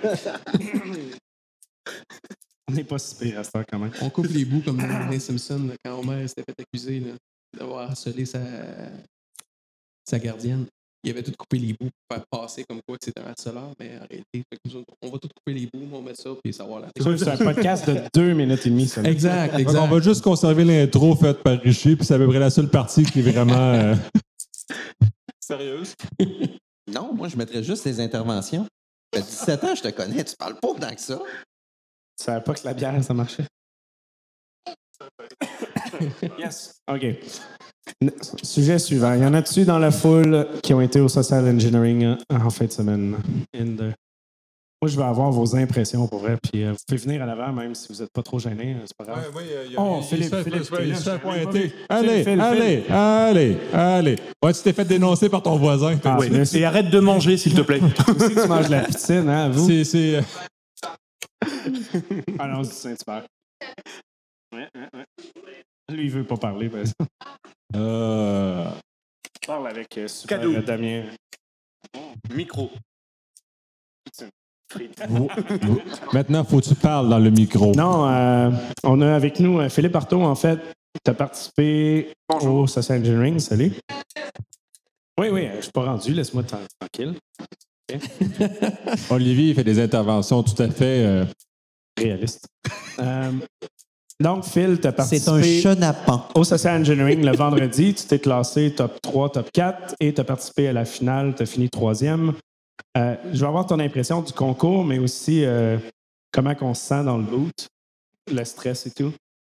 On n'est pas si pire à ça quand même. On coupe les bouts comme dans les Simpsons, là, quand Homer s'était fait accuser là, d'avoir harcelé sa gardienne. Il avait tout coupé les bouts pour faire passer comme quoi que c'était un harceleur, mais en réalité, fait que nous autres, on va tout couper les bouts, on va mettre ça, puis savoir la C'est un podcast de 2 minutes et demie seulement. Exact, Donc, on va juste conserver l'intro faite par Richer, puis c'est à peu près la seule partie qui est vraiment... Sérieuse? Non, moi, je mettrais juste les interventions. Ça fait 17 ans, je te connais. Tu parles pas autant que ça. Tu savais pas que la bière, ça marchait? Yes. OK. Sujet suivant. Y en a-tu dans la foule qui ont été au Social Engineering en fin de semaine? Moi, je vais avoir vos impressions pour vrai. Puis vous pouvez venir à l'avant, même si vous n'êtes pas trop gênés. C'est pas grave. Philippe, il se fait pointer. Philippe. Allez. Ouais, tu t'es fait dénoncer par ton voisin. Ah, Ouais. merci. Et arrête de manger, s'il te plaît. Aussi, tu manges la poutine, hein, vous? C'est... Allons-y, Saint-Hubert. Ouais. Lui, il veut pas parler, par exemple. Parle avec Super Cadeau. Damien. Micro. Maintenant, faut que tu parles dans le micro. Non, on a avec nous Philippe Artaud, en fait. Tu as participé au Social Engineering. Salut. Oui, je suis pas rendu. Laisse-moi tranquille. Olivier il fait des interventions tout à fait... Réaliste. Donc, Phil, tu as C'est un participé chenapan. au Social Engineering le vendredi. Tu t'es classé top 3, top 4 et tu as participé à la finale. Tu as fini 3e. Je veux avoir ton impression du concours, mais aussi comment on se sent dans le boot, le stress et tout.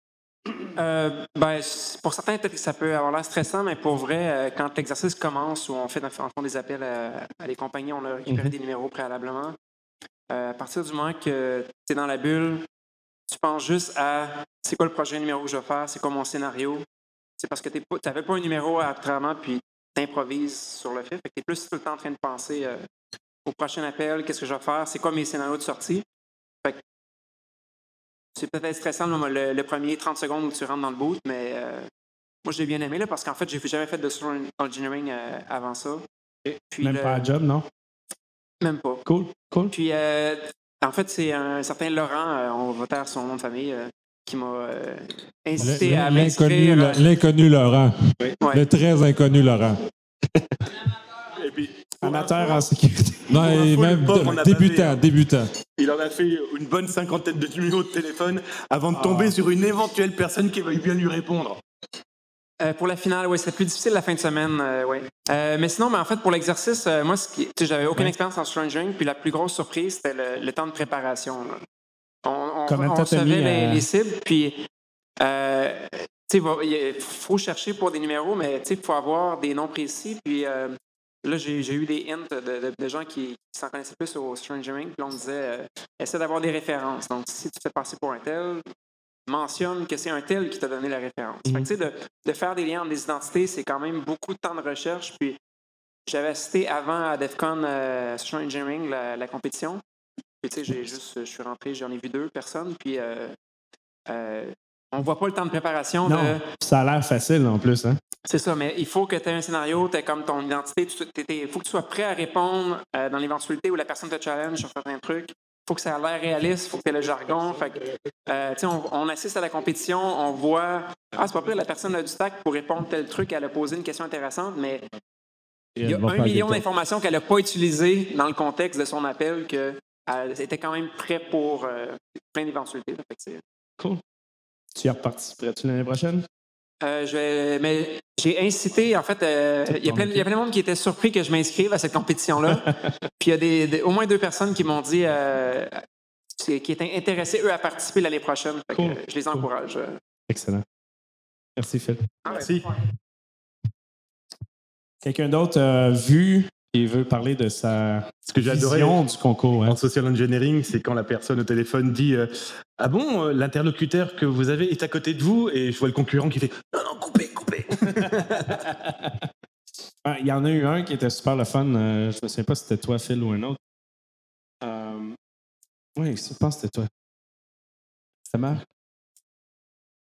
Pour certains, peut-être que ça peut avoir l'air stressant, mais pour vrai, quand l'exercice commence ou on fait des appels à des compagnies, on a récupéré des numéros préalablement. À partir du moment que tu es dans la bulle, tu penses juste à c'est quoi le prochain numéro que je vais faire, c'est quoi mon scénario. C'est parce que tu n'avais pas un numéro arbitrairement, puis tu improvises sur le fait. Fait que tu es plus tout le temps en train de penser au prochain appel, qu'est-ce que je vais faire, c'est quoi mes scénarios de sortie. Fait que c'est peut-être stressant le premier 30 secondes où tu rentres dans le boot, mais moi, je l'ai bien aimé là, parce qu'en fait, j'ai jamais fait de social engineering avant ça. Puis Même pas à job, non? Même pas. Cool. Puis, en fait, c'est un certain Laurent, on va taire son nom de famille, qui m'a incité à m'inscrire. L'inconnu Laurent. Ouais. Le très inconnu Laurent. Et puis, Amateur en sécurité. Non, et info, même le pauvre, on a pas débutant. il en a fait une bonne cinquantaine de numéros de téléphone avant de tomber sur une éventuelle personne qui veuille bien lui répondre. Pour la finale, oui, c'était plus difficile la fin de semaine, oui. Mais sinon, en fait, pour l'exercice, moi, j'avais aucune expérience en stringing, puis la plus grosse surprise, c'était le temps de préparation. Là. On recevait les cibles, puis il faut chercher pour des numéros, mais il faut avoir des noms précis. Puis là, j'ai eu des hints de gens qui s'en connaissaient plus au stringing, puis on me disait essaie d'avoir des références. Donc, si tu te fais passer pour un tel, mentionne que c'est un tel qui t'a donné la référence. Fait que, de faire des liens entre des identités, c'est quand même beaucoup de temps de recherche. Puis j'avais assisté avant à DEFCON Social Engineering, la compétition. Puis je suis rentré, j'en ai vu 2 personnes. Puis on voit pas le temps de préparation. Non, ça a l'air facile en plus. Hein? C'est ça, mais il faut que tu aies un scénario, tu aies comme ton identité. Il faut que tu sois prêt à répondre dans l'éventualité où la personne te challenge sur certains trucs. Il faut que ça ait l'air réaliste, il faut que tu aies le jargon. Fait que, on assiste à la compétition, on voit c'est pas pire, la personne a du tact pour répondre tel truc, elle a posé une question intéressante, mais il y a 1 million d'informations qu'elle n'a pas utilisées dans le contexte de son appel, qu'elle était quand même prête pour plein d'éventualités. Cool. Tu y reparticiperais-tu l'année prochaine? Mais j'ai incité, en fait, il y a plein de monde qui était surpris que je m'inscrive à cette compétition-là. Puis il y a au moins 2 personnes qui m'ont dit qui étaient intéressés, eux, à participer l'année prochaine. Fait que, je les encourage. Excellent. Merci, Phil. Merci. Quelqu'un d'autre a vu et veut parler de sa Ce que j'ai adoré vision du concours. Hein? en social engineering, c'est quand la personne au téléphone dit ah bon, l'interlocuteur que vous avez est à côté de vous, et je vois le concurrent qui fait non, coupez. Il y en a eu un qui était super le fun. Je ne sais pas si c'était toi, Phil, ou un autre. Oui, je pense que c'était toi. Ça marche?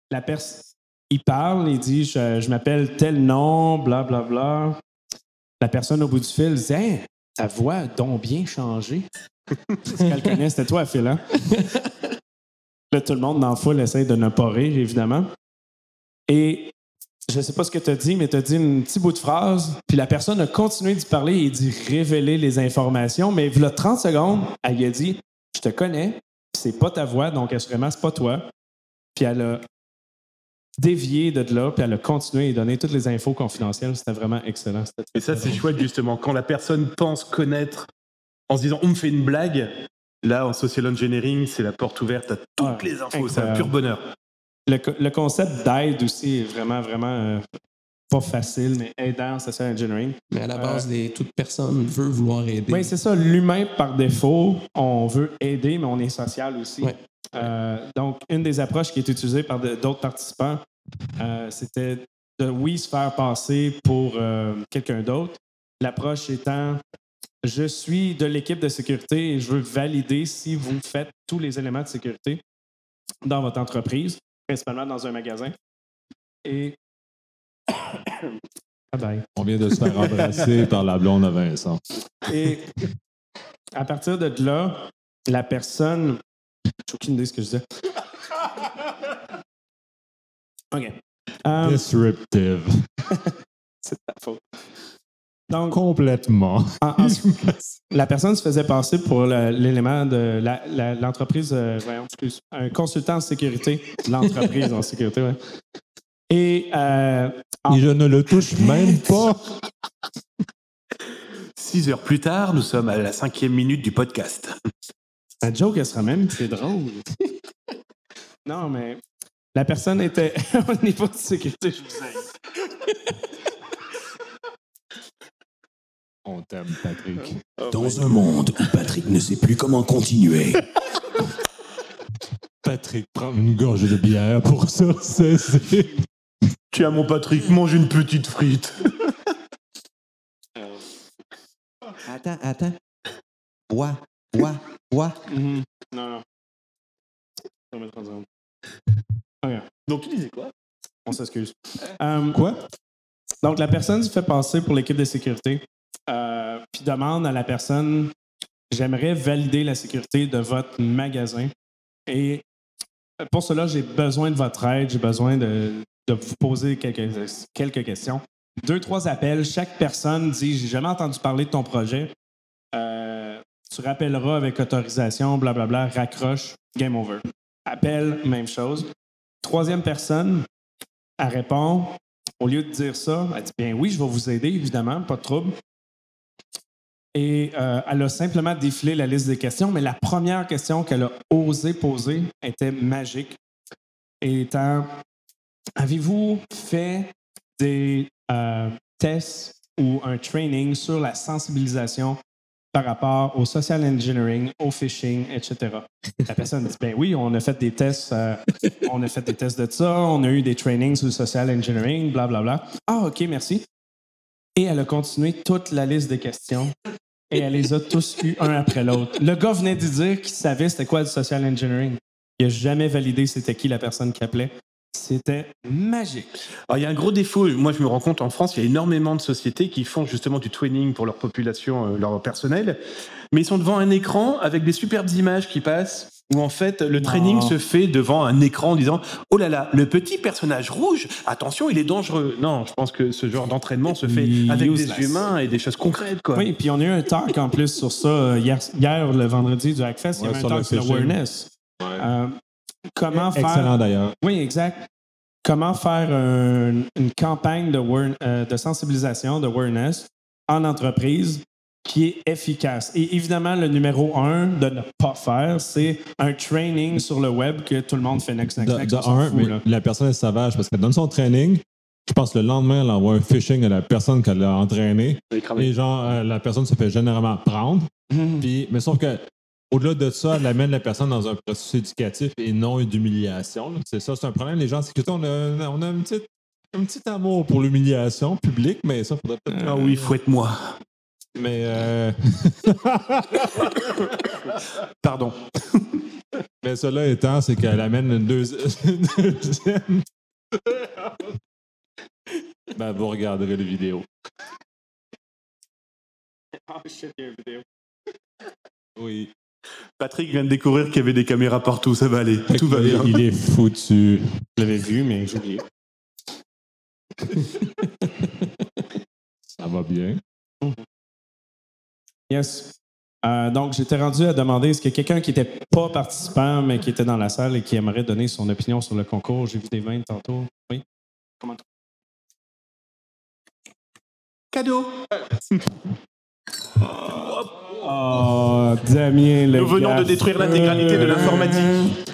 il parle, il dit je m'appelle tel nom, blablabla. Bla, bla. La personne au bout du fil dit hey, ta voix a donc bien changé. Parce qu'elle connaît, c'était toi, Phil, hein? Là, tout le monde dans la foule essaie de ne pas rire, évidemment. Et je ne sais pas ce que tu as dit, mais tu as dit un petit bout de phrase, puis la personne a continué d'y parler et d'y révéler les informations, mais il y a 30 secondes, elle lui a dit « Je te connais, c'est pas ta voix, donc assurément, c'est pas toi. » Puis elle a dévié de là, puis elle a continué et donné toutes les infos confidentielles. C'était vraiment excellent. Et ça, c'est chouette, justement. Quand la personne pense connaître, en se disant « On me fait une blague », là, en social engineering, c'est la porte ouverte à toutes les infos. C'est un pur bonheur. Le concept d'aide aussi est vraiment, vraiment pas facile, mais aidant en social engineering. Mais à la base, toute personne veut vouloir aider. Oui, c'est ça. L'humain, par défaut, on veut aider, mais on est social aussi. Ouais. Donc, une des approches qui est utilisée par d'autres participants, c'était de, se faire passer pour quelqu'un d'autre. L'approche étant, je suis de l'équipe de sécurité et je veux valider si vous faites tous les éléments de sécurité dans votre entreprise, principalement dans un magasin. Et... bye. On vient de se faire embrasser par la blonde à Vincent. Et à partir de là, la personne... J'ai aucune idée de ce que je disais. OK. Disruptive. C'est ta faute. Donc, complètement. La personne se faisait passer pour l'élément de l'entreprise, un consultant en sécurité, l'entreprise en sécurité, ouais. Et je ne le touche même pas. 6 heures plus tard, nous sommes à la 5e minute du podcast. La joke, elle sera même, c'est drôle. Non, mais la personne était au niveau de sécurité, je vous aide. On t'aime, Patrick. Dans un monde où Patrick ne sait plus comment continuer. Patrick prend une gorgée de bière pour ça, c'est... Tiens, mon Patrick, mange une petite frite. Attends. Bois. Mm-hmm. Non. On va mettre en zone. Okay. Donc, tu disais quoi? On s'excuse. Quoi? Donc, la personne se fait passer pour l'équipe de sécurité, puis demande à la personne « J'aimerais valider la sécurité de votre magasin. Et pour cela, j'ai besoin de votre aide. J'ai besoin de vous poser quelques questions. 2-3 appels. Chaque personne dit « J'ai jamais entendu parler de ton projet. Tu rappelleras avec autorisation, blablabla, raccroche, game over. » Appel, même chose. 3e personne, elle répond. Au lieu de dire ça, elle dit « Bien oui, je vais vous aider, évidemment, pas de trouble. » Et elle a simplement défilé la liste des questions, mais la première question qu'elle a osé poser était magique. Étant, avez-vous fait des tests ou un training sur la sensibilisation par rapport au social engineering, au phishing, etc. La personne dit, ben oui, on a fait des tests, de ça, on a eu des trainings sur le social engineering, blablabla. Ah, OK, merci. Et elle a continué toute la liste de questions et elle les a tous eus un après l'autre. Le gars venait de dire qu'il savait c'était quoi le social engineering. Il n'a jamais validé c'était qui la personne qui appelait. C'était magique. Alors, il y a un gros défaut, moi je me rends compte en France, il y a énormément de sociétés qui font justement du training pour leur population, leur personnel, mais ils sont devant un écran avec des superbes images qui passent, où en fait le training se fait devant un écran en disant « Oh là là, le petit personnage rouge, attention, il est dangereux ». Non, je pense que ce genre d'entraînement se fait avec des humains et des choses concrètes, quoi. Oui, puis on a eu un talk en plus sur ça hier le vendredi du Hackfest, il y avait un talk sur l'awareness. Ouais. Comment faire... Excellent d'ailleurs. Oui, exact. Comment faire une campagne de sensibilisation, d'awareness en entreprise qui est efficace. Et évidemment, le numéro 1 de ne pas faire, c'est un training sur le web que tout le monde fait next. La personne est sauvage parce qu'elle donne son training. Je pense que le lendemain, elle envoie un phishing à la personne qu'elle a entraînée. Et genre, la personne se fait généralement prendre. Puis, mais sauf que au-delà de ça, elle amène la personne dans un processus éducatif et non d'humiliation. C'est ça, c'est un problème. Les gens en sécurité, on a un petit amour pour l'humiliation publique, mais ça, faudrait peut-être... Ah oui, fouette-moi. Mais... Pardon. Mais cela étant, c'est qu'elle amène une deuxième. Ben, vous regarderez la vidéo. Oh shit, il y a une vidéo. Oui. Patrick vient de découvrir qu'il y avait des caméras partout, ça va aller. Tout va bien. Il est foutu. Je l'avais vu, mais j'ai oublié. Ça va bien. Yes. Donc, j'étais rendu à demander est-ce qu'il y a quelqu'un qui n'était pas participant, mais qui était dans la salle et qui aimerait donner son opinion sur le concours. J'ai vu des 20 tantôt. Oui. Comment tu... Cadeau. Oh, Damien, le Nous venons de détruire l'intégralité de l'informatique.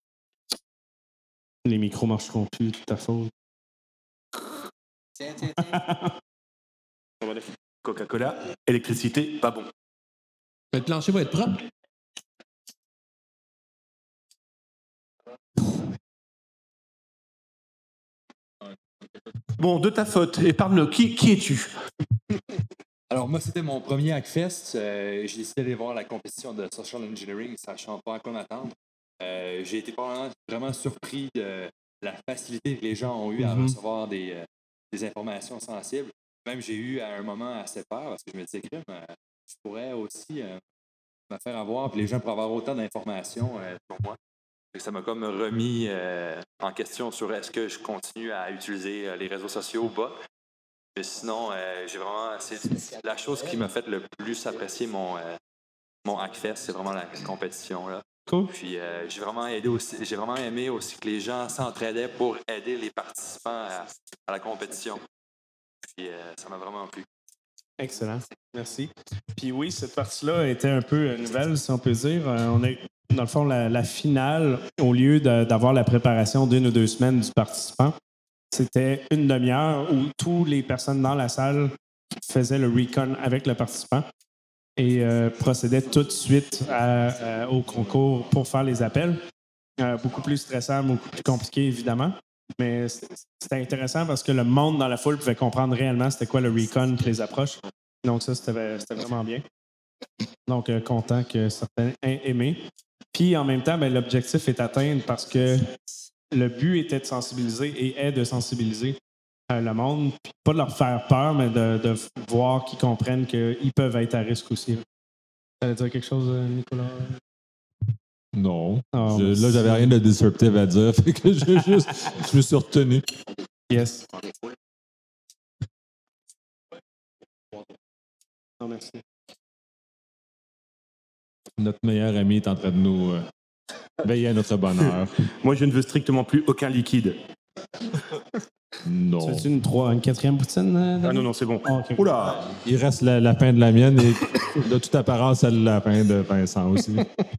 Les micros marcheront plus, de ta faute. Tiens. Coca-Cola, électricité, pas bon. Le plancher va être propre. Bon, de ta faute, épargne-le. Qui es-tu? Alors, moi, c'était mon premier Hackfest. J'ai décidé d'aller voir la compétition de Social Engineering, sachant pas à quoi m'attendre. J'ai été vraiment surpris de la facilité que les gens ont eu à recevoir des informations sensibles. Même, j'ai eu à un moment assez peur parce que je me disais, je pourrais aussi me faire avoir, puis les gens pourraient avoir autant d'informations pour moi. Et ça m'a comme remis en question sur est-ce que je continue à utiliser les réseaux sociaux ou pas. Mais sinon, j'ai vraiment. C'est la chose qui m'a fait le plus apprécier mon Hackfest, c'est vraiment la compétition. Là. Cool. Puis j'ai vraiment aimé aussi que les gens s'entraidaient pour aider les participants à la compétition. Puis ça m'a vraiment plu. Excellent. Merci. Puis oui, cette partie-là était un peu nouvelle, si on peut dire. On a, dans le fond, la finale, au lieu d'avoir la préparation d'1 ou 2 semaines du participant, c'était une demi-heure où toutes les personnes dans la salle faisaient le recon avec le participant et procédaient tout de suite au concours pour faire les appels. Beaucoup plus stressant, beaucoup plus compliqué, évidemment. Mais c'était intéressant parce que le monde dans la foule pouvait comprendre réellement c'était quoi le recon et les approches. Donc ça, c'était vraiment bien. Donc, content que certains aient aimé. Puis, en même temps, l'objectif est atteint parce que le but était de sensibiliser et est de sensibiliser le monde. Puis pas de leur faire peur, mais de voir qu'ils comprennent qu'ils peuvent être à risque aussi. Tu allais dire quelque chose, Nicolas? Non. Oh, Là, j'avais rien de disruptive à dire. Fait que je me suis retenu. Yes. Non, merci. Notre meilleur ami est en train de nous veiller à notre bonheur. Moi, je ne veux strictement plus aucun liquide. Non. Tu veux-tu une 4e poutine? Ah non, c'est bon. Oh, okay. Oula! Il reste la fin de la mienne et de toute apparence, celle de la fin de Vincent aussi.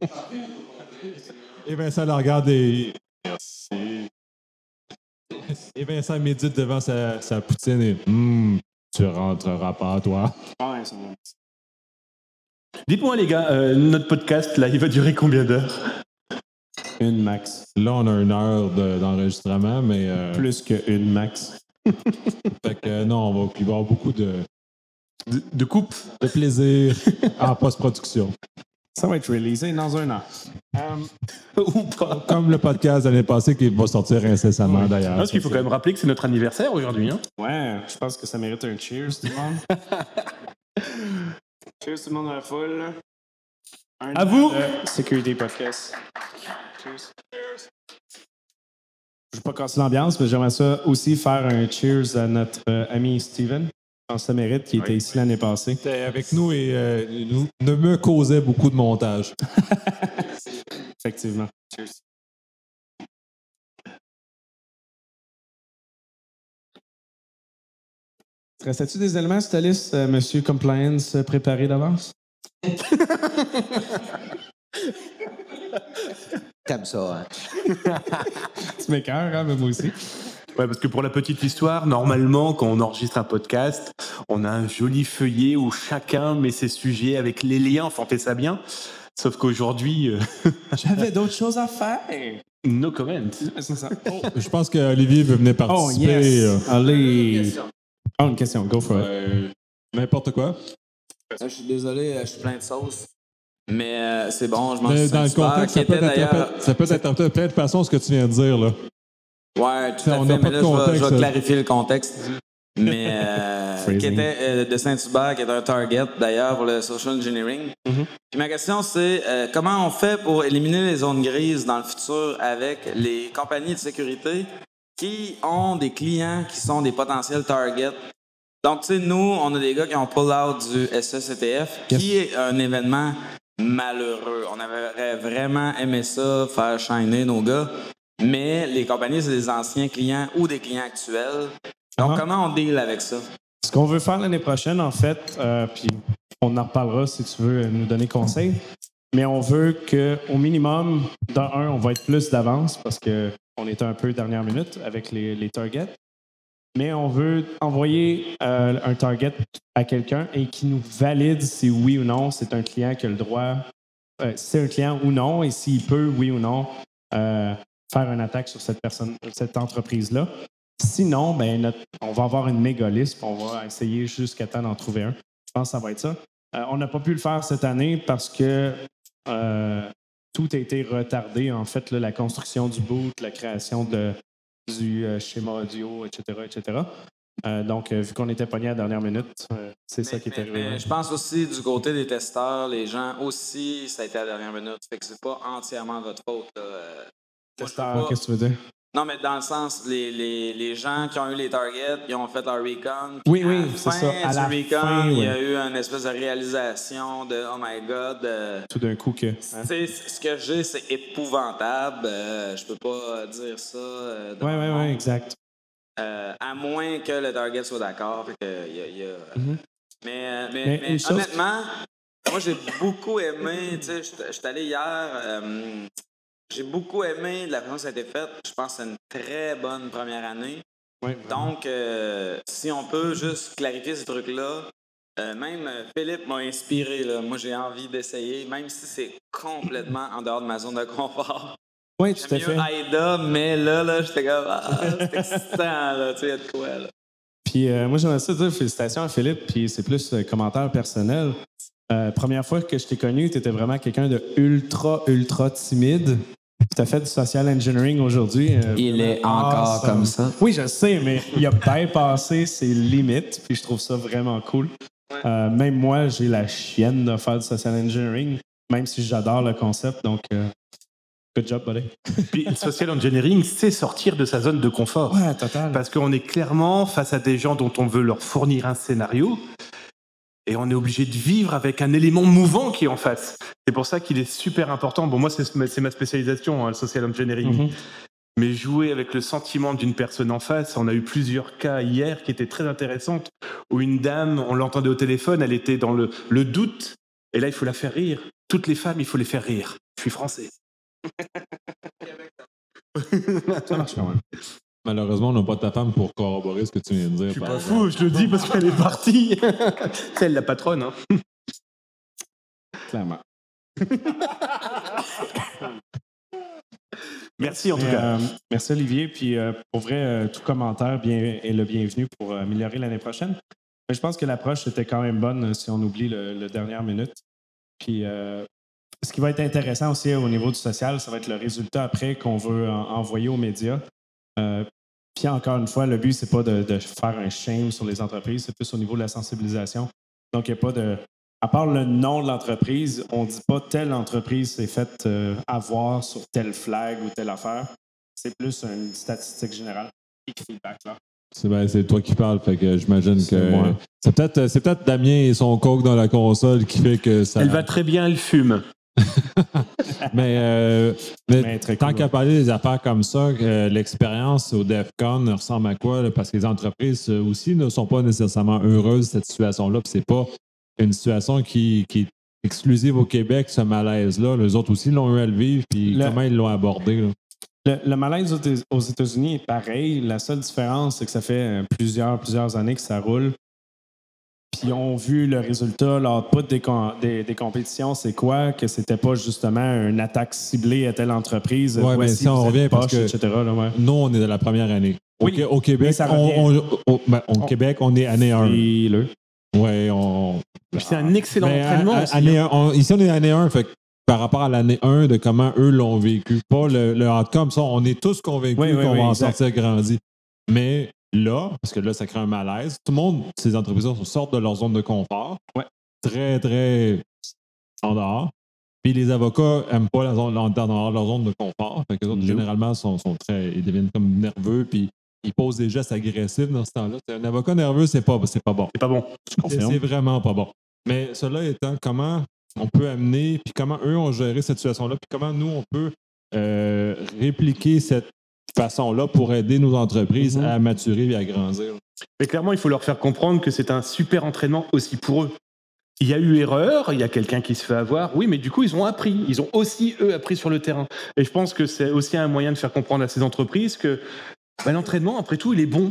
Et Vincent la regarde et... Merci. Et Vincent médite devant sa poutine et... tu rentreras pas, toi. Ah ouais, c'est bon. Dites-moi, les gars, notre podcast, là, il va durer combien d'heures? Une max. Là, on a 1 heure d'enregistrement, mais... Plus qu'une max. Fait que non, il va y avoir beaucoup de coupe. De plaisir en post-production. Ça va être releasé dans 1 an. Ou pas. Comme le podcast de l'année passée qui va sortir incessamment, d'ailleurs. Parce qu'il faut quand même rappeler que c'est notre anniversaire aujourd'hui. Hein? Ouais, je pense que ça mérite un cheers, tout le monde. Cheers, tout le monde dans la foule. À vous! Sécurité Podcast. Cheers. Je ne vais pas casser l'ambiance, mais j'aimerais ça aussi faire un cheers à notre ami Steven. Je pense que ça mérite, qui était ici l'année passée. Il était avec nous et ne me causait beaucoup de montage. Effectivement. Cheers. Restais-tu des éléments sur ta liste, Monsieur Compliance, préparé d'avance? T'aimes ça, hein? Tu m'écoeures, hein, mais moi aussi. Ouais, parce que pour la petite histoire, normalement, quand on enregistre un podcast, on a un joli feuillet où chacun met ses sujets avec les liens, enfin, on fait ça bien. Sauf qu'aujourd'hui... J'avais d'autres choses à faire. No comment. C'est ça. Oh, je pense qu'Olivier veut venir participer. Oh, yes. Allez. Une question. Go for it. N'importe quoi. Je suis désolé, je suis plein de sauce. Mais c'est bon, je mange Mais dans le contexte, ça peut être de plein de façons ce que tu viens de dire, là. Ouais, tout à on fait. n'a pas Mais de là, contexte. je vais clarifier le contexte. Mais qui était de Saint-Hubert, qui est un target d'ailleurs pour le social engineering. Puis ma question, c'est comment on fait pour éliminer les zones grises dans le futur avec les compagnies de sécurité qui ont des clients qui sont des potentiels targets? Donc, tu sais, nous, on a des gars qui ont pull out du SECTF, qui est un événement malheureux. On avait vraiment aimé ça, faire shiner nos gars. Mais les compagnies, c'est des anciens clients ou des clients actuels. Donc, comment on deal avec ça? Ce qu'on veut faire l'année prochaine, en fait, puis on en reparlera si tu veux nous donner conseil, mais on veut qu'au minimum, dans un, on va être plus d'avance parce qu'on est un peu dernière minute avec les targets. Mais on veut envoyer un target à quelqu'un et qui nous valide si oui ou non c'est un client qui a le droit, si c'est un client ou non, et s'il peut, oui ou non, faire une attaque sur cette entreprise-là. Sinon, ben, on va avoir une méga liste, puis on va essayer jusqu'à temps d'en trouver un. Je pense que ça va être ça. On n'a pas pu le faire cette année parce que tout a été retardé. En fait, là, la construction du boot, la création du schéma audio, etc. Donc, vu qu'on était pogné à la dernière minute, c'est ça qui est arrivé. Mais je pense aussi, du côté des testeurs, les gens aussi, ça a été à la dernière minute. Fait que c'est pas entièrement votre faute. Testeurs, qu'est-ce que tu veux dire? Non, mais dans le sens, les gens qui ont eu les targets, ils ont fait leur recon. Oui, c'est ça. À la recon, fin, il y a eu une espèce de réalisation de « Oh my God! » Tout d'un coup que... Ce que j'ai, c'est épouvantable. Je peux pas dire ça. Oui, exact. À moins que le target soit d'accord. Mais honnêtement, moi, j'ai beaucoup aimé... Tu sais, je suis allé hier... j'ai beaucoup aimé la façon que ça a été fait. Je pense que c'est une très bonne première année. Oui, donc, si on peut juste clarifier ces trucs-là, même Philippe m'a inspiré. Là. Moi, j'ai envie d'essayer, même si c'est complètement en dehors de ma zone de confort. Oui, tout à fait. J'aime mieux AIDA, mais là j'étais comme, c'est excitant, là, tu sais, il y a de quoi, là. Puis moi, j'aimerais ça dire félicitations à Philippe, puis c'est plus commentaire personnel. Première fois que je t'ai connu, tu étais vraiment quelqu'un de ultra timide. Tu as fait du social engineering aujourd'hui. Il est encore comme ça. Oui, je sais, mais il a bypassé ses limites, puis je trouve ça vraiment cool. Ouais. Même moi, j'ai la chienne de faire du social engineering, même si j'adore le concept, donc good job, buddy. Puis le social engineering, c'est sortir de sa zone de confort. Ouais, total. Parce qu'on est clairement face à des gens dont on veut leur fournir un scénario. Et on est obligé de vivre avec un élément mouvant qui est en face. C'est pour ça qu'il est super important. Bon, moi, c'est ma spécialisation, hein, le social engineering. Mais jouer avec le sentiment d'une personne en face, on a eu plusieurs cas hier qui étaient très intéressants, où une dame, on l'entendait au téléphone, elle était dans le doute, et là, il faut la faire rire. Toutes les femmes, il faut les faire rire. Je suis français. Ça marche quand même. Malheureusement, on n'a pas ta femme pour corroborer ce que tu viens de dire. Je suis pas fou, je le dis parce qu'elle est partie. C'est elle la patronne. Hein. Clairement. Merci en tout cas. Merci Olivier. Puis pour vrai, tout commentaire est le bienvenu pour améliorer l'année prochaine. Mais je pense que l'approche était quand même bonne si on oublie le dernière minute. Puis ce qui va être intéressant aussi au niveau du social, ça va être le résultat après qu'on veut envoyer aux médias. Puis encore une fois, le but, c'est pas de faire un shame sur les entreprises, c'est plus au niveau de la sensibilisation. Donc, il n'y a pas de... À part le nom de l'entreprise, on ne dit pas telle entreprise s'est faite avoir sur telle flag ou telle affaire. C'est plus une statistique générale. Feedback, là. C'est toi qui parles, fait que j'imagine que c'est peut-être Damien et son coke dans la console qui fait que ça... Elle va très bien, elle fume. mais tant qu'à parler des affaires comme ça, l'expérience au DEFCON ressemble à quoi? Là? Parce que les entreprises aussi ne sont pas nécessairement heureuses de cette situation-là. Puis c'est pas une situation qui est exclusive au Québec, ce malaise-là. Les autres aussi l'ont eu à le vivre. Puis comment ils l'ont abordé? Là? Le malaise aux États-Unis est pareil. La seule différence, c'est que ça fait plusieurs années que ça roule. Puis ils ont vu le résultat, l'output des compétitions, c'est quoi? Que c'était pas justement une attaque ciblée à telle entreprise. Oui, mais si on revient parce que etc., là, nous, on est de la première année. Oui, au Québec, ça Québec, on est année 1. Oui, on Puis c'est un excellent entraînement aussi. Ici, on est année 1, fait que par rapport à l'année 1 de comment eux l'ont vécu. Pas le outcome, ça, on est tous convaincus qu'on va en sortir grandi. Mais là, parce que là, ça crée un malaise, tout le monde, ces entreprises sortent de leur zone de confort. Très, très en dehors. Puis les avocats n'aiment pas dans leur zone de confort. Fait que les autres, généralement, ils deviennent comme nerveux, puis ils posent des gestes agressifs dans ce temps-là. Un avocat nerveux, c'est pas bon. C'est pas bon. C'est vraiment pas bon. Mais cela étant, comment on peut amener, puis comment eux ont géré cette situation-là, puis comment nous, on peut répliquer cette façon-là pour aider nos entreprises à maturer et à grandir. Mais clairement, il faut leur faire comprendre que c'est un super entraînement aussi pour eux. Il y a eu erreur, il y a quelqu'un qui se fait avoir. Oui, mais du coup, ils ont appris. Ils ont aussi, eux, appris sur le terrain. Et je pense que c'est aussi un moyen de faire comprendre à ces entreprises que l'entraînement, après tout, il est bon.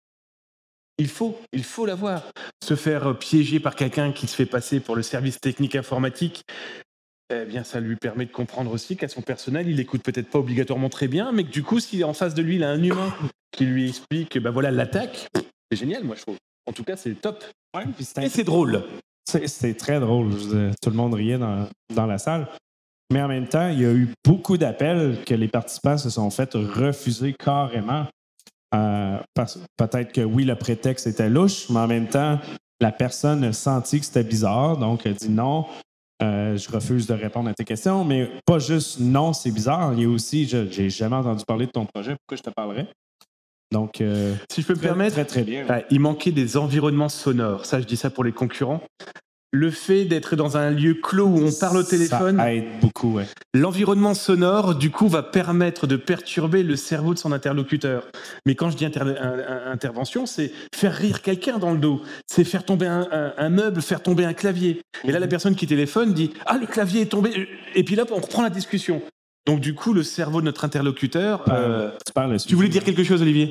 Il faut l'avoir. Se faire piéger par quelqu'un qui se fait passer pour le service technique informatique, eh bien, ça lui permet de comprendre aussi qu'à son personnel, il écoute peut-être pas obligatoirement très bien, mais que du coup, si en face de lui, il a un humain qui lui explique, l'attaque, c'est génial, moi, je trouve. En tout cas, c'est top. Ouais, et c'est drôle. C'est très drôle. Tout le monde riait dans la salle. Mais en même temps, il y a eu beaucoup d'appels que les participants se sont fait refuser carrément. Peut-être que oui, le prétexte était louche, mais en même temps, la personne a senti que c'était bizarre, donc elle dit non, je refuse de répondre à tes questions, mais pas juste non, c'est bizarre. Il y a aussi, j'ai jamais entendu parler de ton projet, pourquoi je te parlerais? Donc, si je peux me permettre, très, très bien. Il manquait des environnements sonores. Ça, je dis ça pour les concurrents. Le fait d'être dans un lieu clos où on parle au téléphone, ça aide beaucoup. Ouais. L'environnement sonore, du coup, va permettre de perturber le cerveau de son interlocuteur. Mais quand je dis intervention, c'est faire rire quelqu'un dans le dos. C'est faire tomber un meuble, faire tomber un clavier. Et là, la personne qui téléphone dit « Ah, le clavier est tombé !» Et puis là, on reprend la discussion. Donc, du coup, le cerveau de notre interlocuteur... tu voulais dire quelque chose, Olivier ?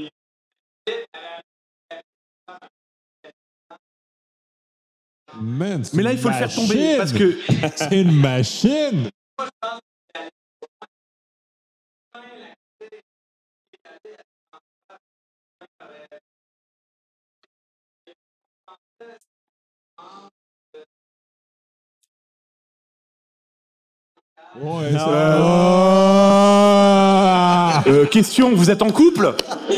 Man, mais là, il faut le faire tomber parce que... C'est une machine! Ouais, question, vous êtes en couple?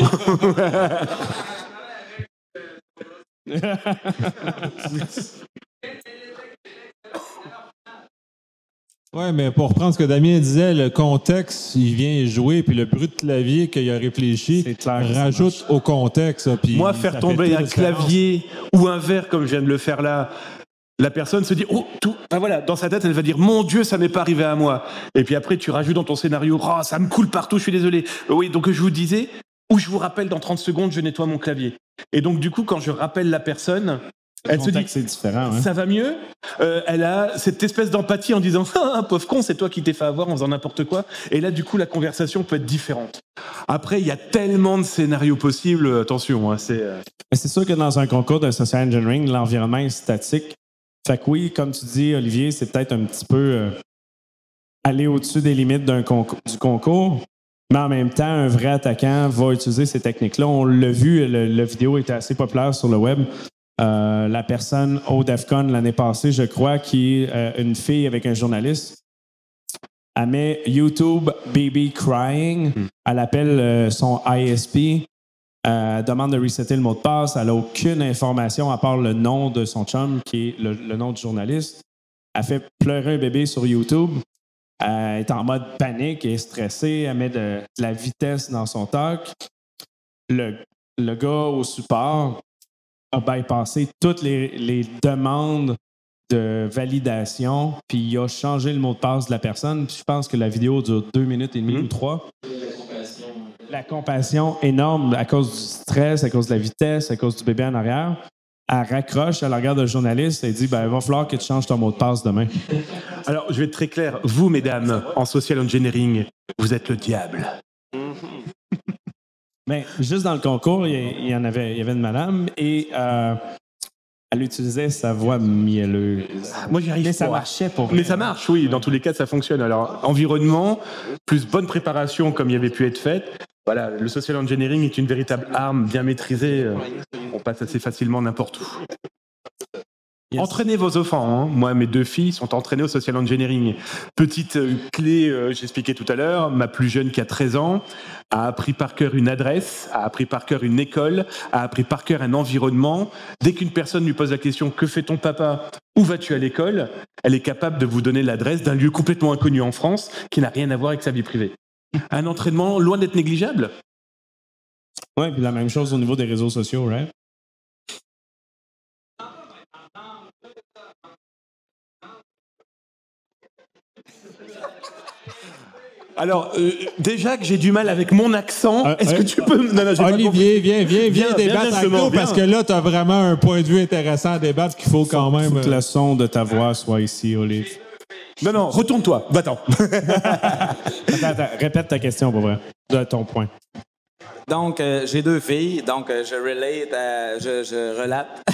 Ouais, mais pour reprendre ce que Damien disait, le contexte, il vient jouer, puis le bruit de clavier qu'il a réfléchi rajoute au contexte. Puis moi, faire tomber un clavier ou un verre comme je viens de le faire là, la personne se dit « Oh, tout... » voilà, dans sa tête, elle va dire « Mon Dieu, ça m'est pas arrivé à moi. » Et puis après, tu rajoutes dans ton scénario « Oh, ça me coule partout, je suis désolé. » Oui, donc je vous disais, ou je vous rappelle dans 30 secondes, je nettoie mon clavier. Et donc, du coup, quand je rappelle la personne... Elle se dit c'est différent, hein? Ça va mieux. Elle a cette espèce d'empathie en disant ah, pauvre con, c'est toi qui t'es fait avoir en faisant n'importe quoi. Et là, du coup, la conversation peut être différente. Après, il y a tellement de scénarios possibles. Attention, hein, c'est sûr que dans un concours de social engineering, l'environnement est statique. Fait que oui, comme tu dis, Olivier, c'est peut-être un petit peu aller au-dessus des limites du concours. Mais en même temps, un vrai attaquant va utiliser ces techniques-là. On l'a vu, la vidéo était assez populaire sur le web. La personne au DEFCON l'année passée, je crois, qui est une fille avec un journaliste, elle met YouTube Baby Crying, elle appelle son ISP, elle demande de resetter le mot de passe, elle n'a aucune information à part le nom de son chum, qui est le nom du journaliste. Elle fait pleurer un bébé sur YouTube, elle est en mode panique, elle est stressée, elle met de la vitesse dans son talk. Le gars au support a bypassé toutes les demandes de validation, puis il a changé le mot de passe de la personne. Puis je pense que la vidéo dure 2 minutes et demie ou 3. La compassion énorme à cause du stress, à cause de la vitesse, à cause du bébé en arrière. Elle raccroche, elle regarde le journaliste et dit il va falloir que tu changes ton mot de passe demain. Alors, je vais être très clair. Vous, mesdames, en social engineering, vous êtes le diable. Mais juste dans le concours, il y avait une madame et elle utilisait sa voix mielleuse. Moi, j'y arrive pas. Mais ça marchait pour Mais ça marche, oui. Dans tous les cas, ça fonctionne. Alors, environnement, plus bonne préparation comme il avait pu être faite. Voilà, le social engineering est une véritable arme bien maîtrisée. On passe assez facilement n'importe où. Yes. Entraînez vos enfants. Hein. Moi, mes 2 filles sont entraînées au social engineering. Petite clé, j'expliquais tout à l'heure, ma plus jeune qui a 13 ans a appris par cœur une adresse, a appris par cœur une école, a appris par cœur un environnement. Dès qu'une personne lui pose la question « Que fait ton papa ? Où vas-tu à l'école ?», elle est capable de vous donner l'adresse d'un lieu complètement inconnu en France qui n'a rien à voir avec sa vie privée. Un entraînement loin d'être négligeable. Ouais, puis la même chose au niveau des réseaux sociaux, right? Alors, déjà que j'ai du mal avec mon accent, est-ce que tu peux... Non, Olivier, viens débattre avec nous, parce que là, tu as vraiment un point de vue intéressant à débattre qu'il faut quand même... Faut que le son de ta voix soit ici, Olivier. Non, retourne-toi, va-t'en. Attends, répète ta question, pour vrai, de ton point. Donc, j'ai 2 filles, donc je relate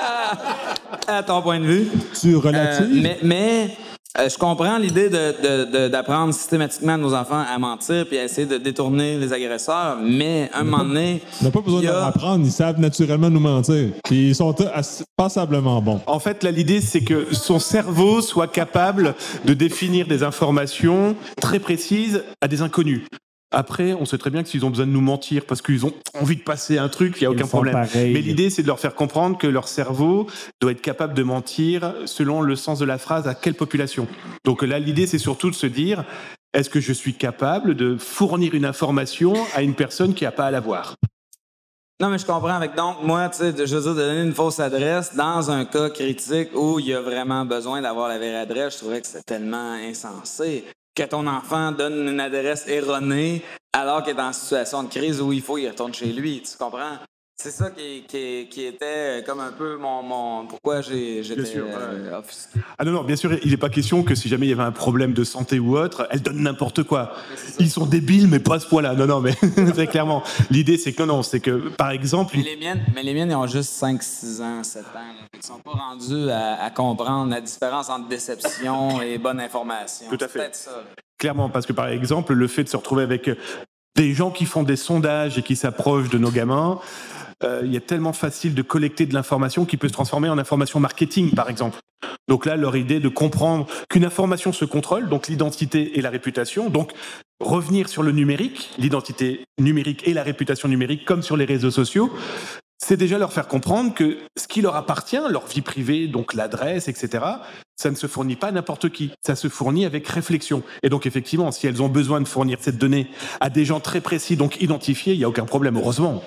à ton point de vue. Tu relatives? Mais je comprends l'idée d'apprendre systématiquement à nos enfants à mentir puis à essayer de détourner les agresseurs, mais à un moment donné... On n'a pas besoin d'apprendre, ils savent naturellement nous mentir. Puis ils sont passablement bons. En fait, là, l'idée, c'est que son cerveau soit capable de définir des informations très précises à des inconnus. Après, on sait très bien que s'ils ont besoin de nous mentir parce qu'ils ont envie de passer un truc, il n'y a aucun problème. Pareil. Mais l'idée, c'est de leur faire comprendre que leur cerveau doit être capable de mentir selon le sens de la phrase à quelle population. Donc là, l'idée, c'est surtout de se dire, est-ce que je suis capable de fournir une information à une personne qui n'a pas à l'avoir ? Non, mais je comprends. Avec donc, moi, tu sais, je veux dire, de donner une fausse adresse dans un cas critique où il y a vraiment besoin d'avoir la vraie adresse, je trouvais que c'est tellement insensé. Que ton enfant donne une adresse erronée alors qu'il est en situation de crise où il faut qu'il retourne chez lui. Tu comprends? C'est ça qui était comme un peu mon pourquoi j'étais offusqué. Ah non, bien sûr, il n'est pas question que si jamais il y avait un problème de santé ou autre, elle donne n'importe quoi. Ils sont débiles, mais pas à ce point-là. Non, mais très clairement. L'idée, c'est que non, c'est que, par exemple... Mais les miennes, ils ont juste 5, 6 ans, 7 ans. Ils ne sont pas rendus à comprendre la différence entre déception et bonne information. Tout à fait. C'est peut-être ça. Clairement, parce que, par exemple, le fait de se retrouver avec des gens qui font des sondages et qui s'approchent de nos gamins... il est tellement facile de collecter de l'information qui peut se transformer en information marketing, par exemple. Donc là, leur idée de comprendre qu'une information se contrôle, donc l'identité et la réputation, donc revenir sur le numérique, l'identité numérique et la réputation numérique, comme sur les réseaux sociaux, c'est déjà leur faire comprendre que ce qui leur appartient, leur vie privée, donc l'adresse, etc., ça ne se fournit pas à n'importe qui. Ça se fournit avec réflexion. Et donc, effectivement, si elles ont besoin de fournir cette donnée à des gens très précis, donc identifiés, il n'y a aucun problème, heureusement.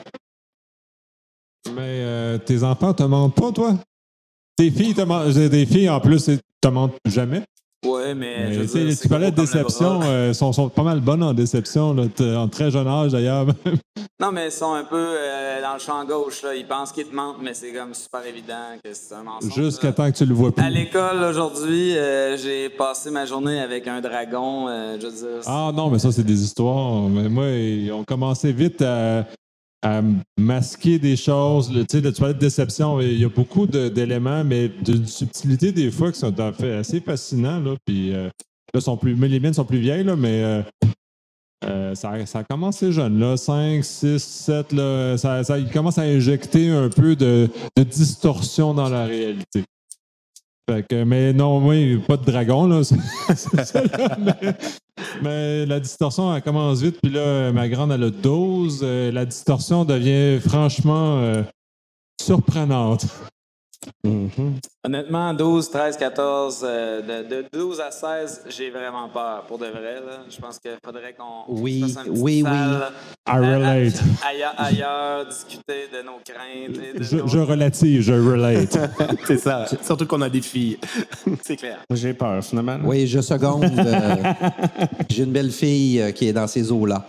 Mais tes enfants te mentent pas, toi? Tes filles des filles, en plus, te mentent jamais? Oui, mais tu parlais de déception, sont pas mal bonnes en déception, là, en très jeune âge d'ailleurs. Non, mais ils sont un peu dans le champ gauche. Là. Ils pensent qu'ils te mentent, mais c'est comme super évident que c'est un mensonge. Jusqu'à temps que tu le vois plus. À l'école, aujourd'hui, j'ai passé ma journée avec un dragon. Je veux dire, ah non, mais ça, c'est des histoires. Mais moi, ils ont commencé vite à masquer des choses. Tu parlais de déception. Il y a beaucoup d'éléments, mais d'une subtilité des fois qui sont assez fascinants. Là, puis, là, les miennes sont plus vieilles, là, mais ça a commencé jeune. Là, 5, 6, 7. Là, il commence à injecter un peu de distorsion dans la réalité. Fait que, mais non, oui, pas de dragon, là. C'est ça, là, mais la distorsion, elle commence vite. Puis là, ma grande, elle a 12. La distorsion devient franchement surprenante. Mm-hmm. Honnêtement, 12, 13, 14, de 12 à 16, j'ai vraiment peur. Pour de vrai, là. Je pense qu'il faudrait qu'on fasse un petit salle, I relate. Ailleurs, discuter de nos craintes. Je relative, je relate. C'est ça. Surtout qu'on a des filles. C'est clair. J'ai peur, finalement. Oui, je seconde. J'ai une belle fille qui est dans ces eaux-là.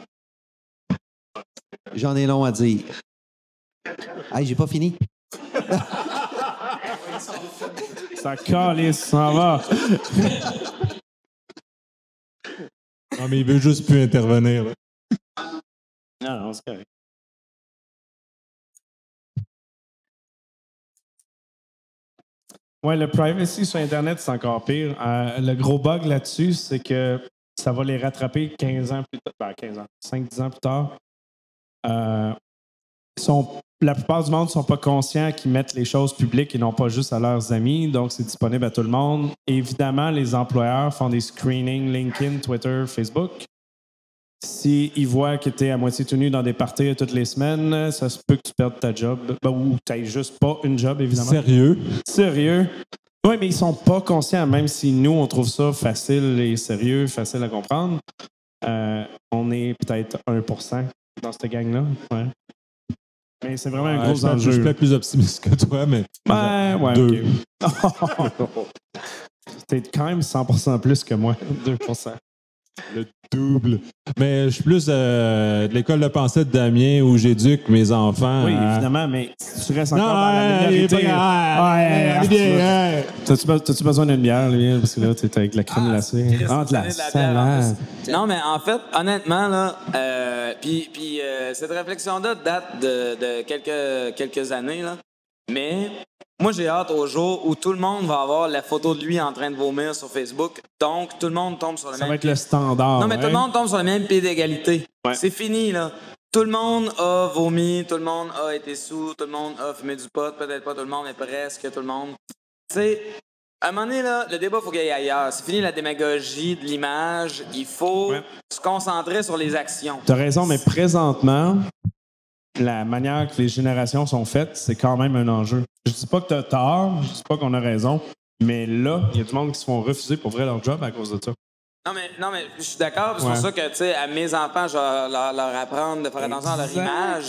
J'en ai long à dire. Hey, j'ai pas fini. Ça calisse, ça va. Non, mais il veut juste plus intervenir. Là. Non, c'est correct. Ouais, le privacy sur Internet, c'est encore pire. Le gros bug là-dessus, c'est que ça va les rattraper 15 ans plus tard. 5-10 ans plus tard. Ils sont la plupart du monde ne sont pas conscients qu'ils mettent les choses publiques et non pas juste à leurs amis. Donc, c'est disponible à tout le monde. Et évidemment, les employeurs font des screenings LinkedIn, Twitter, Facebook. S'ils voient que tu es à moitié tout nu dans des parties toutes les semaines, ça se peut que tu perdes ta job. Ou tu n'aies juste pas une job, évidemment. Sérieux? Oui, mais ils sont pas conscients, même si nous, on trouve ça facile et sérieux, facile à comprendre. On est peut-être 1% dans cette gang-là. Ouais. Mais c'est vraiment un gros enjeu. Je suis plus optimiste que toi, mais... Ouais, 2. OK. T'es quand même 100% plus que moi, 2%. Le double. Mais je suis plus de l'école de pensée de Damien où j'éduque mes enfants. Oui, évidemment, mais tu restes encore dans la minorité. T'as-tu besoin d'une bière, lui? Parce que là, t'es avec la crème glacée. De la salade. Non, mais en fait, honnêtement, là, cette réflexion-là date de quelques années, là. Mais moi, j'ai hâte au jour où tout le monde va avoir la photo de lui en train de vomir sur Facebook. Donc, tout le monde tombe sur le même... Ça va être le standard. Non, mais tout le monde tombe sur le même pied d'égalité. Ouais. C'est fini, là. Tout le monde a vomi, tout le monde a été sous, tout le monde a fumé du pot. Peut-être pas tout le monde, mais presque tout le monde. Tu sais, à un moment donné, là, le débat, il faut qu'il aille ailleurs. C'est fini la démagogie de l'image. Il faut se concentrer sur les actions. T'as raison, mais présentement... La manière que les générations sont faites, c'est quand même un enjeu. Je dis pas que tu as tort, je dis pas qu'on a raison, mais là, il y a du monde qui se font refuser pour vrai leur job à cause de ça. Non, mais je suis d'accord. C'est pour ça que, tu sais, à mes enfants, je vais leur apprendre de faire attention à leur image.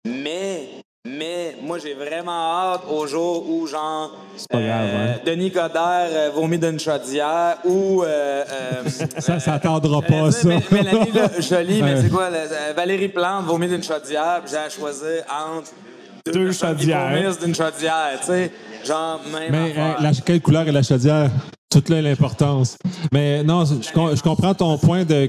Mais moi, j'ai vraiment hâte au jour où, genre, Denis Coderre vomit d'une chaudière ou... ça attendra pas, ça. Mélanie Jolie, mais c'est quoi? Valérie Plante vomit d'une chaudière, puis j'ai à choisir entre deux chaudières. D'une chaudière, tu sais. Genre, même mais quelle couleur est la chaudière? Toute là, l'importance. Mais non, je comprends ton point de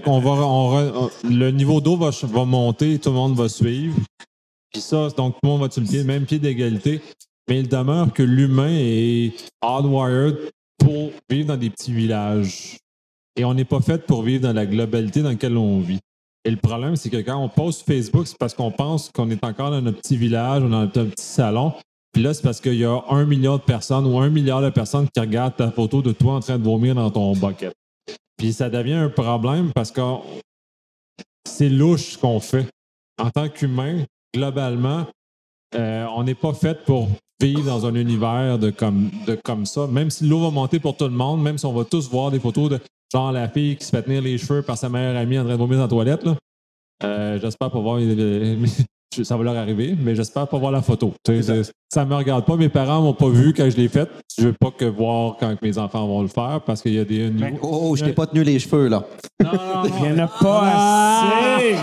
le niveau d'eau va monter, tout le monde va suivre. Puis ça, donc tout le monde va sur le même pied d'égalité. Mais il demeure que l'humain est hardwired pour vivre dans des petits villages. Et on n'est pas fait pour vivre dans la globalité dans laquelle on vit. Et le problème, c'est que quand on poste Facebook, c'est parce qu'on pense qu'on est encore dans notre petit village ou dans notre petit salon. Puis là, c'est parce qu'il y a 1 million de personnes ou 1 milliard de personnes qui regardent ta photo de toi en train de vomir dans ton bucket. Puis ça devient un problème parce que c'est louche ce qu'on fait. En tant qu'humain, globalement, on n'est pas fait pour vivre dans un univers de comme ça. Même si l'eau va monter pour tout le monde, même si on va tous voir des photos de genre la fille qui se fait tenir les cheveux par sa meilleure amie en train de vomir dans la toilette, là. J'espère pas voir... ça va leur arriver, mais j'espère pas voir la photo. Ça me regarde pas. Mes parents m'ont pas vu quand je l'ai faite. Je veux pas que voir quand mes enfants vont le faire parce qu'il y a des niveaux... je t'ai pas tenu les cheveux, là. Non. Il n'y en a pas assez!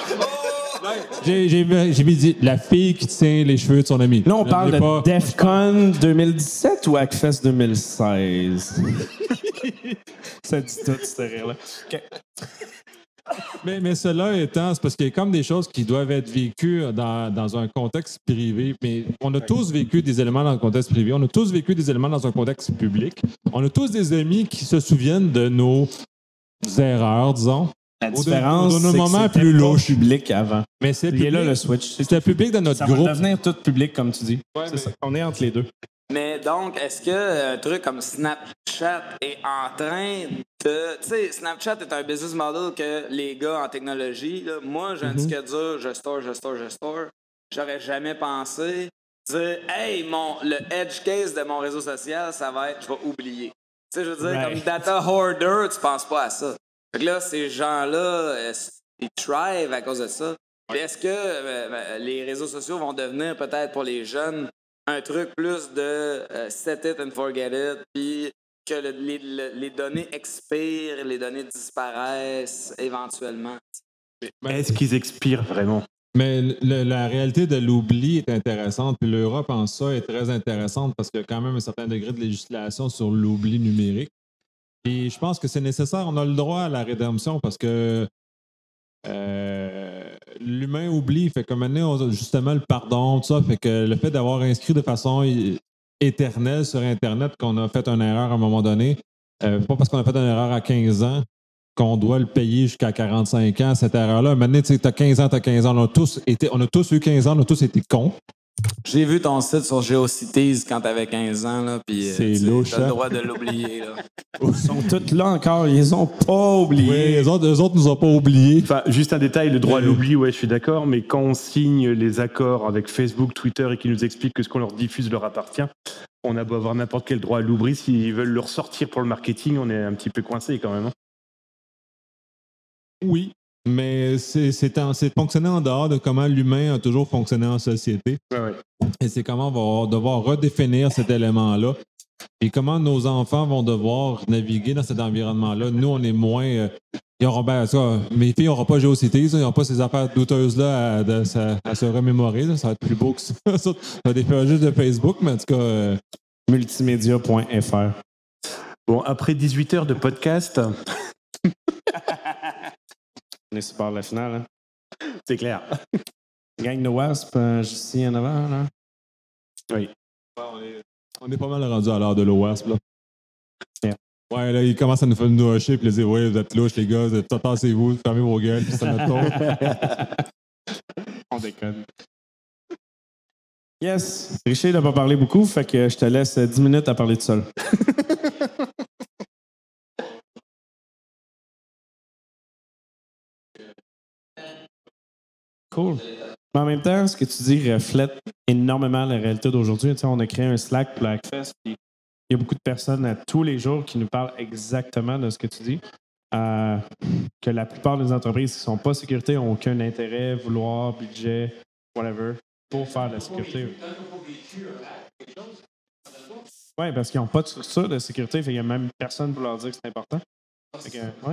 J'ai dit la fille qui tient les cheveux de son ami. Là, on parle de DEFCON 2017 ou Hackfest 2016? Ça dit tout, ce rire-là. Okay. Mais cela étant, c'est parce qu'il y a comme des choses qui doivent être vécues dans un contexte privé. Mais on a tous vécu des éléments dans le contexte privé. On a tous vécu des éléments dans un contexte public. On a tous des amis qui se souviennent de nos erreurs, disons. La différence, c'est que c'était plus louche. Public avant. Mais c'est public, là le switch. C'était public de notre groupe. Ça va devenir tout public, comme tu dis. Ouais, c'est ça. On est entre les deux. Mais donc, est-ce que un truc comme Snapchat est en train de... Tu sais, Snapchat est un business model que les gars en technologie, là, moi, j'ai un disque dur, je store. J'aurais jamais pensé dire, hey, le edge case de mon réseau social, ça va être, je vais oublier. Tu sais, je veux dire, comme data hoarder, tu penses pas à ça. Fait que là, ces gens-là, ils thrive à cause de ça. Puis est-ce que les réseaux sociaux vont devenir peut-être pour les jeunes un truc plus de set it and forget it, puis que les données expirent, les données disparaissent éventuellement? Est-ce qu'ils expirent vraiment? Mais la réalité de l'oubli est intéressante, puis l'Europe en ça est très intéressante parce qu'il y a quand même un certain degré de législation sur l'oubli numérique. Et je pense que c'est nécessaire. On a le droit à la rédemption parce que l'humain oublie. Fait que maintenant, on a justement le pardon, tout ça. Fait que le fait d'avoir inscrit de façon éternelle sur Internet qu'on a fait une erreur à un moment donné, pas parce qu'on a fait une erreur à 15 ans qu'on doit le payer jusqu'à 45 ans, cette erreur-là. Maintenant, tu sais, t'as 15 ans. On a tous eu 15 ans, on a tous été cons. J'ai vu ton site sur GeoCities quand t'avais 15 ans, là, puis C'est louche, t'as le hein? droit de l'oublier, là. Ils sont tous là encore, ils ont pas oublié. Oui, eux autres nous ont pas oubliés. Enfin, juste un détail, le droit à l'oubli, ouais, je suis d'accord, mais quand on signe les accords avec Facebook, Twitter et qu'ils nous expliquent que ce qu'on leur diffuse leur appartient, on a beau avoir n'importe quel droit à l'oubli, s'ils veulent le ressortir pour le marketing, on est un petit peu coincé quand même. Hein. Oui, mais c'est fonctionner en dehors de comment l'humain a toujours fonctionné en société. Ouais. Et c'est comment on va devoir redéfinir cet élément-là. Et comment nos enfants vont devoir naviguer dans cet environnement-là. Nous, on est moins... mes filles n'auront pas GeoCities, ils n'ont pas ces affaires douteuses-là à se remémorer. Là. Ça va être plus beau que ça. Ça va être juste de Facebook, mais en tout cas... Multimédia.fr. Bon, après 18 heures de podcast... On est super la finale, hein? C'est clair. Gang de Wasp, juste ici en avant, là. Oui. On est pas mal rendu à l'heure de l'OWASP, là. Yeah. Ouais, là, ils commencent à nous hacher puis ils disent ouais, vous êtes louches, les gars, tassez-vous, fermez vos gueules, puis ça notre tour. On déconne. Yes! Richer n'a pas parlé beaucoup, fait que je te laisse 10 minutes à parler tout seul. Cool. Mais en même temps, ce que tu dis reflète énormément la réalité d'aujourd'hui. Tu sais, on a créé un Slack pour la Hackfest, puis il y a beaucoup de personnes à tous les jours qui nous parlent exactement de ce que tu dis. Que la plupart des entreprises qui ne sont pas sécurité n'ont aucun intérêt, vouloir, budget, whatever, pour faire de la sécurité. Oui, parce qu'ils n'ont pas de structure de sécurité, il n'y a même personne pour leur dire que c'est important. Fait que, ouais.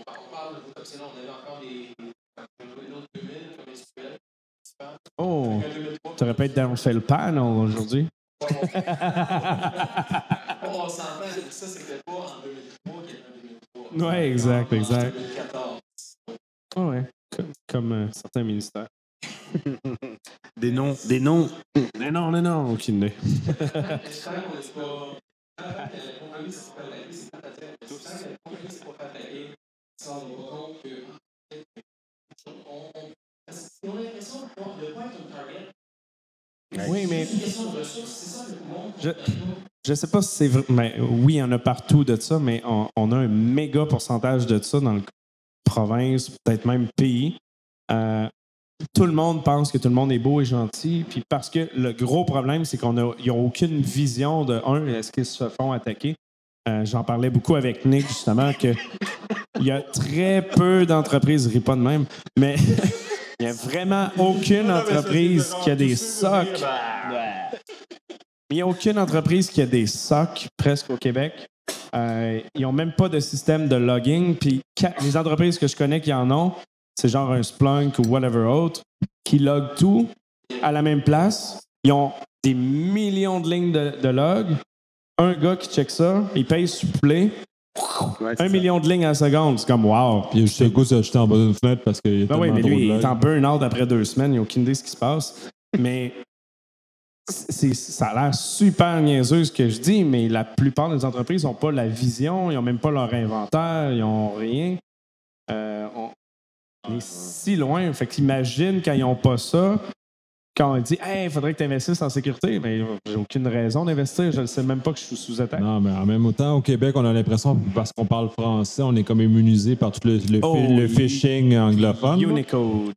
Oh, tu aurais peut-être fait le panel aujourd'hui. On s'entend, ça, c'était pas en 2003 qu'il y avait en 2003. Oui, exact. En 2014. Oh, ouais, comme certains ministères. Des noms. Mais non, aucune idée. Oui, mais je sais pas si c'est vrai. Mais oui, il y en a partout de ça, mais on a un méga pourcentage de ça dans le province, peut-être même pays. Tout le monde pense que tout le monde est beau et gentil, puis parce que le gros problème, c'est qu'ils n'ont aucune vision de est-ce qu'ils se font attaquer. J'en parlais beaucoup avec Nick, justement, que il y a très peu d'entreprises, je ris pas de même, mais il n'y a vraiment aucune entreprise qui a des SOC. Il n'y a aucune entreprise qui a des SOC presque au Québec. Ils n'ont même pas de système de logging. Puis les entreprises que je connais qui en ont, c'est genre un Splunk ou whatever autre, qui loguent tout à la même place. Ils ont des millions de lignes de logs. Un gars qui check ça, il paye supplé. 1 million de lignes à la seconde. C'est comme wow. Puis juste le goût de jeter en bas d'une fenêtre parce qu'il y a tellement oui, mais trop lui, de il logs. est en burn-out après 2 semaines. Il n'a aucune idée de ce qui se passe. Mais ça a l'air super niaiseux ce que je dis, mais la plupart des entreprises n'ont pas la vision, ils n'ont même pas leur inventaire, ils n'ont rien. On est si loin. Fait qu'imagine quand ils n'ont pas ça, quand on dit « Hey, il faudrait que tu investisses en sécurité », mais j'ai aucune raison d'investir. Je ne sais même pas que je suis sous attaque. Non, mais en même temps, au Québec, on a l'impression, parce qu'on parle français, on est comme immunisé par tout le phishing anglophone. Unicode.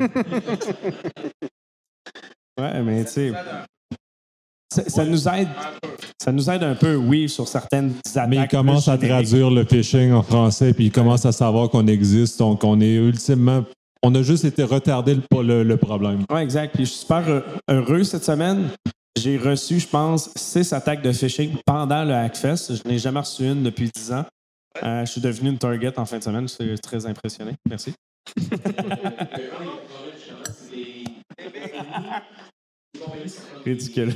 Ouais, mais tu sais, ça nous aide un peu, oui, sur certaines attaques. Mais ils commencent à traduire le phishing en français, puis ils commencent à savoir qu'on existe, donc on est ultimement... On a juste été retardé le problème. Oui, exact. Puis je suis super heureux cette semaine. J'ai reçu, je pense, 6 attaques de phishing pendant le Hackfest. Je n'ai jamais reçu une depuis 10 ans. Je suis devenu une target en fin de semaine. Je suis très impressionné. Merci. Ridicule.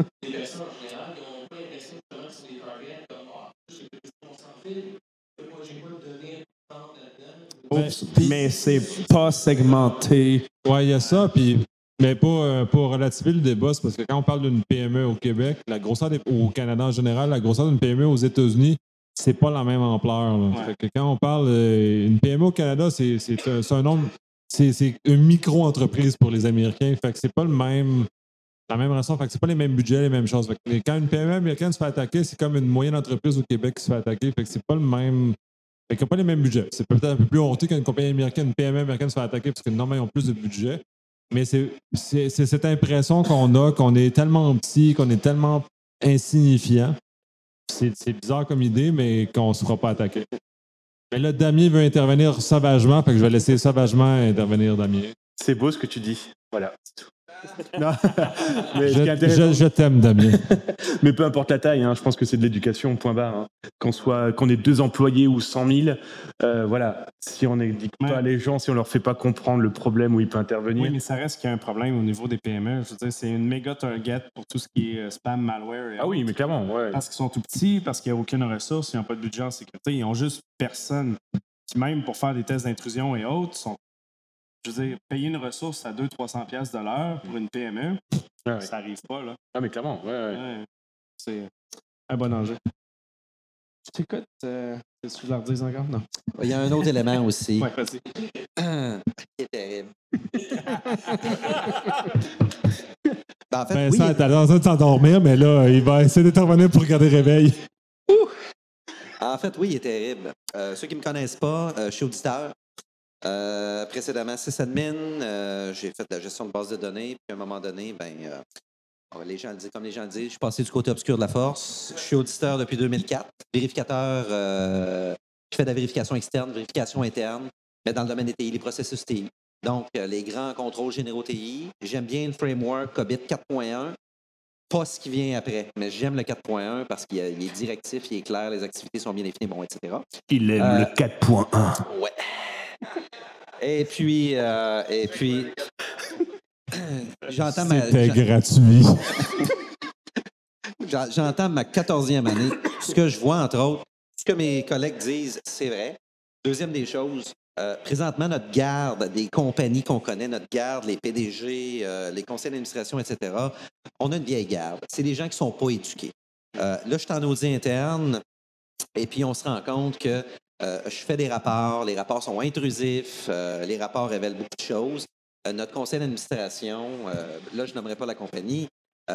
Oups, mais c'est pas segmenté. Oui, il y a ça, mais pour relativiser le débat, c'est parce que quand on parle d'une PME au Québec, la grosseur au Canada en général, la grosseur d'une PME aux États-Unis, c'est pas la même ampleur. Ouais. Fait que quand on parle d'une PME au Canada, c'est un nombre, c'est une micro-entreprise pour les Américains. Fait que c'est pas le même. la même rançon. Fait que c'est pas les mêmes budgets, les mêmes choses. Fait que quand une PME américaine se fait attaquer, c'est comme une moyenne entreprise au Québec qui se fait attaquer. Fait que c'est pas le même. Fait qu'ils n'ont pas les mêmes budgets. C'est peut-être un peu plus honteux qu'une compagnie américaine, une PME américaine se fait attaquer parce que normalement, ils ont plus de budget. Mais c'est cette impression qu'on a, qu'on est tellement petit, qu'on est tellement insignifiant. C'est bizarre comme idée, mais qu'on ne se fera pas attaquer. Mais là, Damien veut intervenir sauvagement, fait que je vais laisser sauvagement intervenir Damien. C'est beau ce que tu dis. Voilà, c'est tout. Non. Je t'aime, Damien. Mais peu importe la taille, hein, je pense que c'est de l'éducation, point barre. Hein. Qu'on ait 2 employés ou 100 000, voilà. Si on n'éduque pas les gens, si on leur fait pas comprendre le problème où il peut intervenir. Oui, mais ça reste qu'il y a un problème au niveau des PME. Je veux dire, c'est une méga target pour tout ce qui est spam, malware. Ah oui, mais clairement, ouais. Parce qu'ils sont tout petits, parce qu'il n'y a aucune ressource, ils n'ont pas de budget en sécurité, ils n'ont juste personne. Puis même pour faire des tests d'intrusion et autres, je veux dire, payer une ressource à 200-300$ de l'heure pour une PME, ça n'arrive pas, là. Ah, mais clairement, c'est un bon enjeu. Je t'écoute. Est-ce que tu leur dis encore? Non. Il y a un autre élément aussi. Oui, vas-y. C'est terrible. En fait, Vincent est en train de s'endormir, mais là, il va essayer d'intervenir pour garder réveil. En fait, oui, il est terrible. Ceux qui ne me connaissent pas, je suis auditeur. Précédemment, sysadmin, j'ai fait de la gestion de base de données, puis à un moment donné, les gens le disent comme les gens le disent, je suis passé du côté obscur de la force. Je suis auditeur depuis 2004, vérificateur, je fais de la vérification externe, vérification interne, mais dans le domaine des TI, les processus TI. Donc, les grands contrôles généraux TI. J'aime bien le framework COBIT 4.1, pas ce qui vient après, mais j'aime le 4.1 parce qu'il est directif, il est clair, les activités sont bien définies, bon, etc. Il aime le 4.1. Ouais. Et puis j'entends C'était gratuit. J'entends ma 14e année. Ce que je vois, entre autres, ce que mes collègues disent, c'est vrai. Deuxième des choses, présentement, notre garde des compagnies qu'on connaît, notre garde, les PDG, les conseils d'administration, etc., on a une vieille garde. C'est des gens qui ne sont pas éduqués. Là, je suis en audit interne et puis on se rend compte que je fais des rapports, les rapports sont intrusifs, les rapports révèlent beaucoup de choses. Notre conseil d'administration, là, je nommerai pas la compagnie,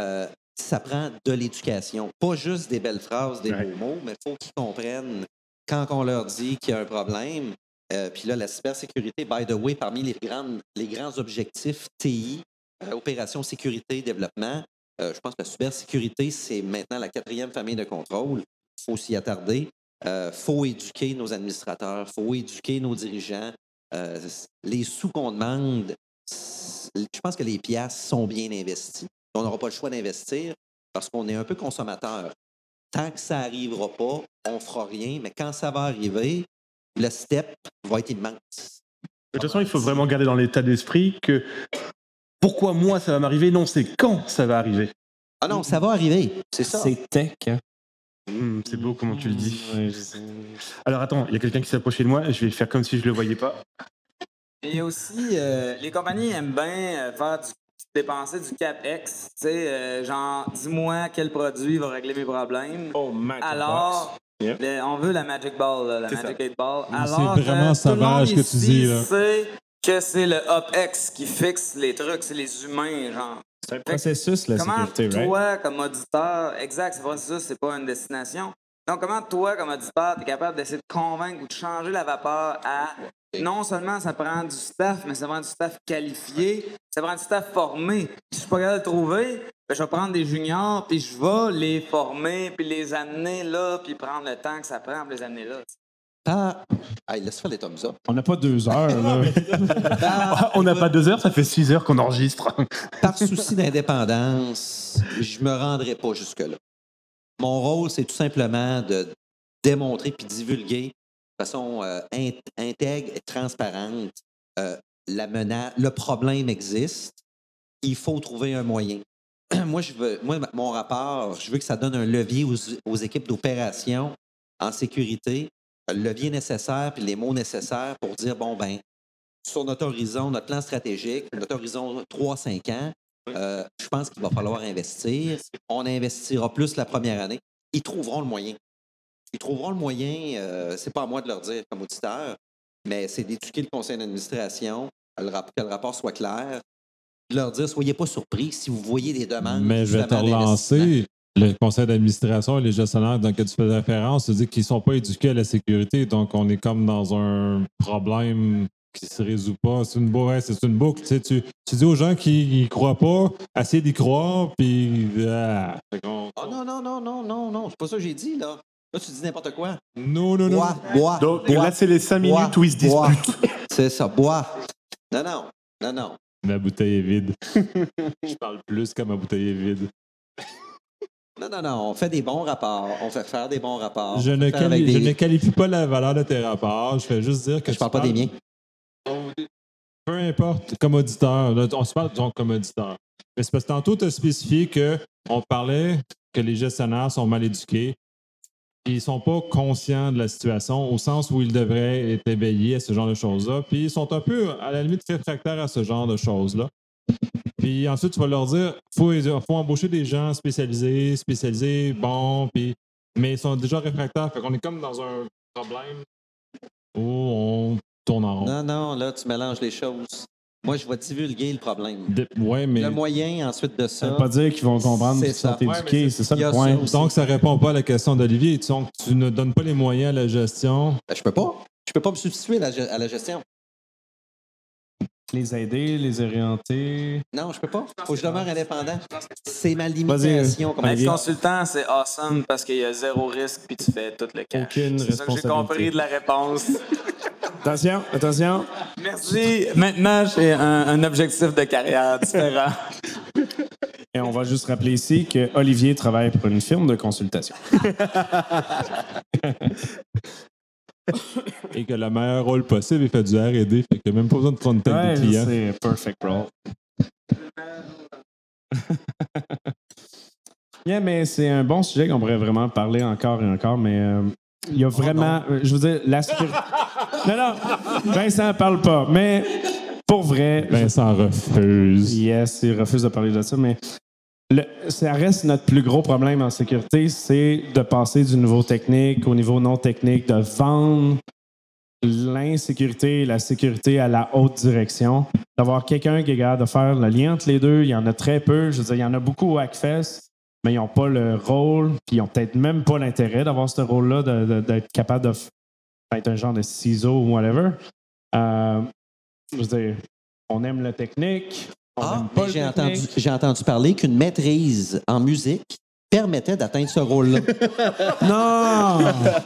ça prend de l'éducation. Pas juste des belles phrases, des beaux mots, mais il faut qu'ils comprennent quand on leur dit qu'il y a un problème. Puis là, la cybersécurité, by the way, parmi les grands objectifs TI, opération sécurité, développement, je pense que la cybersécurité, c'est maintenant la 4e famille de contrôle. Il faut s'y attarder. Faut éduquer nos administrateurs, faut éduquer nos dirigeants. Les sous qu'on demande, je pense que les piastres sont bien investis. On n'aura pas le choix d'investir parce qu'on est un peu consommateur. Tant que ça n'arrivera pas, on ne fera rien, mais quand ça va arriver, le step va être immense. De toute façon, il faut vraiment garder dans l'état d'esprit que pourquoi moi ça va m'arriver? Non, c'est quand ça va arriver. Ah non, ça va arriver, c'est ça. C'est tech, hein? C'est beau comment tu le dis. Ouais, alors attends, il y a quelqu'un qui s'est approché de moi, je vais faire comme si je le voyais pas. Il y a aussi, les compagnies aiment bien dépenser du CapEx. Tu sais, genre, dis-moi quel produit va régler mes problèmes. Oh, Magic Alors, Box. on veut la Magic Ball, là, la Magic 8 Ball. Alors, c'est vraiment sauvage que tu dis, là. C'est que c'est le OPEX qui fixe les trucs, c'est les humains, genre. C'est un processus, la sécurité, comment toi, comme auditeur, exact, c'est pas ça, c'est pas une destination. Donc, comment toi, comme auditeur, tu es capable d'essayer de convaincre ou de changer la vapeur à non seulement ça prend du staff, mais ça prend du staff qualifié, ça prend du staff formé. Si je suis pas capable de le trouver, je vais prendre des juniors, puis je vais les former, puis les amener là, puis prendre le temps que ça prend pour les amener là. Laisse faire les thumbs up. On n'a pas 2 heures, là. On n'a pas 2 heures, ça fait 6 heures qu'on enregistre. Par souci d'indépendance, je me rendrai pas jusque-là. Mon rôle, c'est tout simplement de démontrer puis divulguer de façon intègre et transparente le problème existe. Il faut trouver un moyen. Moi, mon rapport, je veux que ça donne un levier aux équipes d'opération en sécurité, le levier nécessaire puis les mots nécessaires pour dire, sur notre horizon, notre plan stratégique, notre horizon 3-5 ans, je pense qu'il va falloir investir. On investira plus la première année. Ils trouveront le moyen. Ils trouveront le moyen, c'est pas à moi de leur dire comme auditeur, mais c'est d'éduquer le conseil d'administration, que le rapport soit clair, de leur dire, soyez pas surpris si vous voyez des demandes. Mais je vais te justement relancer. Le conseil d'administration et les gestionnaires dans lequel tu fais référence, se dit qu'ils ne sont pas éduqués à la sécurité. Donc, on est comme dans un problème qui ne se résout pas. C'est une boucle. C'est une boucle. Tu sais, tu dis aux gens qui n'y croient pas, essayez d'y croire, puis... Oh non. C'est pas ça que j'ai dit, là. Là, tu dis n'importe quoi. Non. Bois. Donc là, c'est les 5 minutes où ils se disputent. C'est ça, bois. Non. Ma bouteille est vide. Je parle plus quand ma bouteille est vide. Non, on fait des bons rapports. On fait faire des bons rapports. Je ne qualifie pas la valeur de tes rapports. Je fais juste dire que je parle pas des miens. Peu importe, comme auditeur. Là, on se parle donc comme auditeur. Mais c'est parce que tantôt, tu as spécifié qu'on parlait que les gestionnaires sont mal éduqués. Ils ne sont pas conscients de la situation au sens où ils devraient être éveillés à ce genre de choses-là. Puis ils sont un peu, à la limite, réfractaires à ce genre de choses-là. Puis ensuite, tu vas leur dire faut embaucher des gens spécialisés, bons, mais ils sont déjà réfractaires. Fait qu'on est comme dans un problème où on tourne en rond. Non, là, tu mélanges les choses. Moi, je vais divulguer le problème. Mais... Le moyen, ensuite de ça... Ça veut pas dire qu'ils vont comprendre qu'ils sont éduqués. C'est ça le point. Donc, ça répond pas à la question d'Olivier. Donc, tu ne donnes pas les moyens à la gestion. Je peux pas. Je peux pas me substituer à la gestion. Les aider, les orienter. Non, je peux pas. Faut que je demeure indépendant. C'est ma limitation. Être consultant, c'est awesome parce qu'il y a zéro risque puis tu fais tout le cash. Aucune c'est ça que j'ai compris de la réponse. Attention. Merci. Maintenant, j'ai un objectif de carrière différent. Et on va juste rappeler ici que Olivier travaille pour une firme de consultation. Et que le meilleur rôle possible, il fait du R&D. Fait qu'il n'y a même pas besoin de prendre tête des clients. C'est perfect role. Mais c'est un bon sujet qu'on pourrait vraiment parler encore et encore, mais il y a vraiment... je veux dire, la sécurité... Non, Vincent parle pas, mais pour vrai... Vincent refuse. Yes, il refuse de parler de ça, mais... ça reste notre plus gros problème en sécurité, c'est de passer du niveau technique au niveau non technique, de vendre l'insécurité et la sécurité à la haute direction, d'avoir quelqu'un qui est capable de faire le lien entre les deux. Il y en a très peu. Je veux dire, il y en a beaucoup au Hackfest, mais ils n'ont pas le rôle, puis ils n'ont peut-être même pas l'intérêt d'avoir ce rôle-là, d'être capable d'être un genre de ciseau ou whatever. Je veux dire, on aime la technique. J'ai entendu parler qu'une maîtrise en musique permettait d'atteindre ce rôle-là. Non!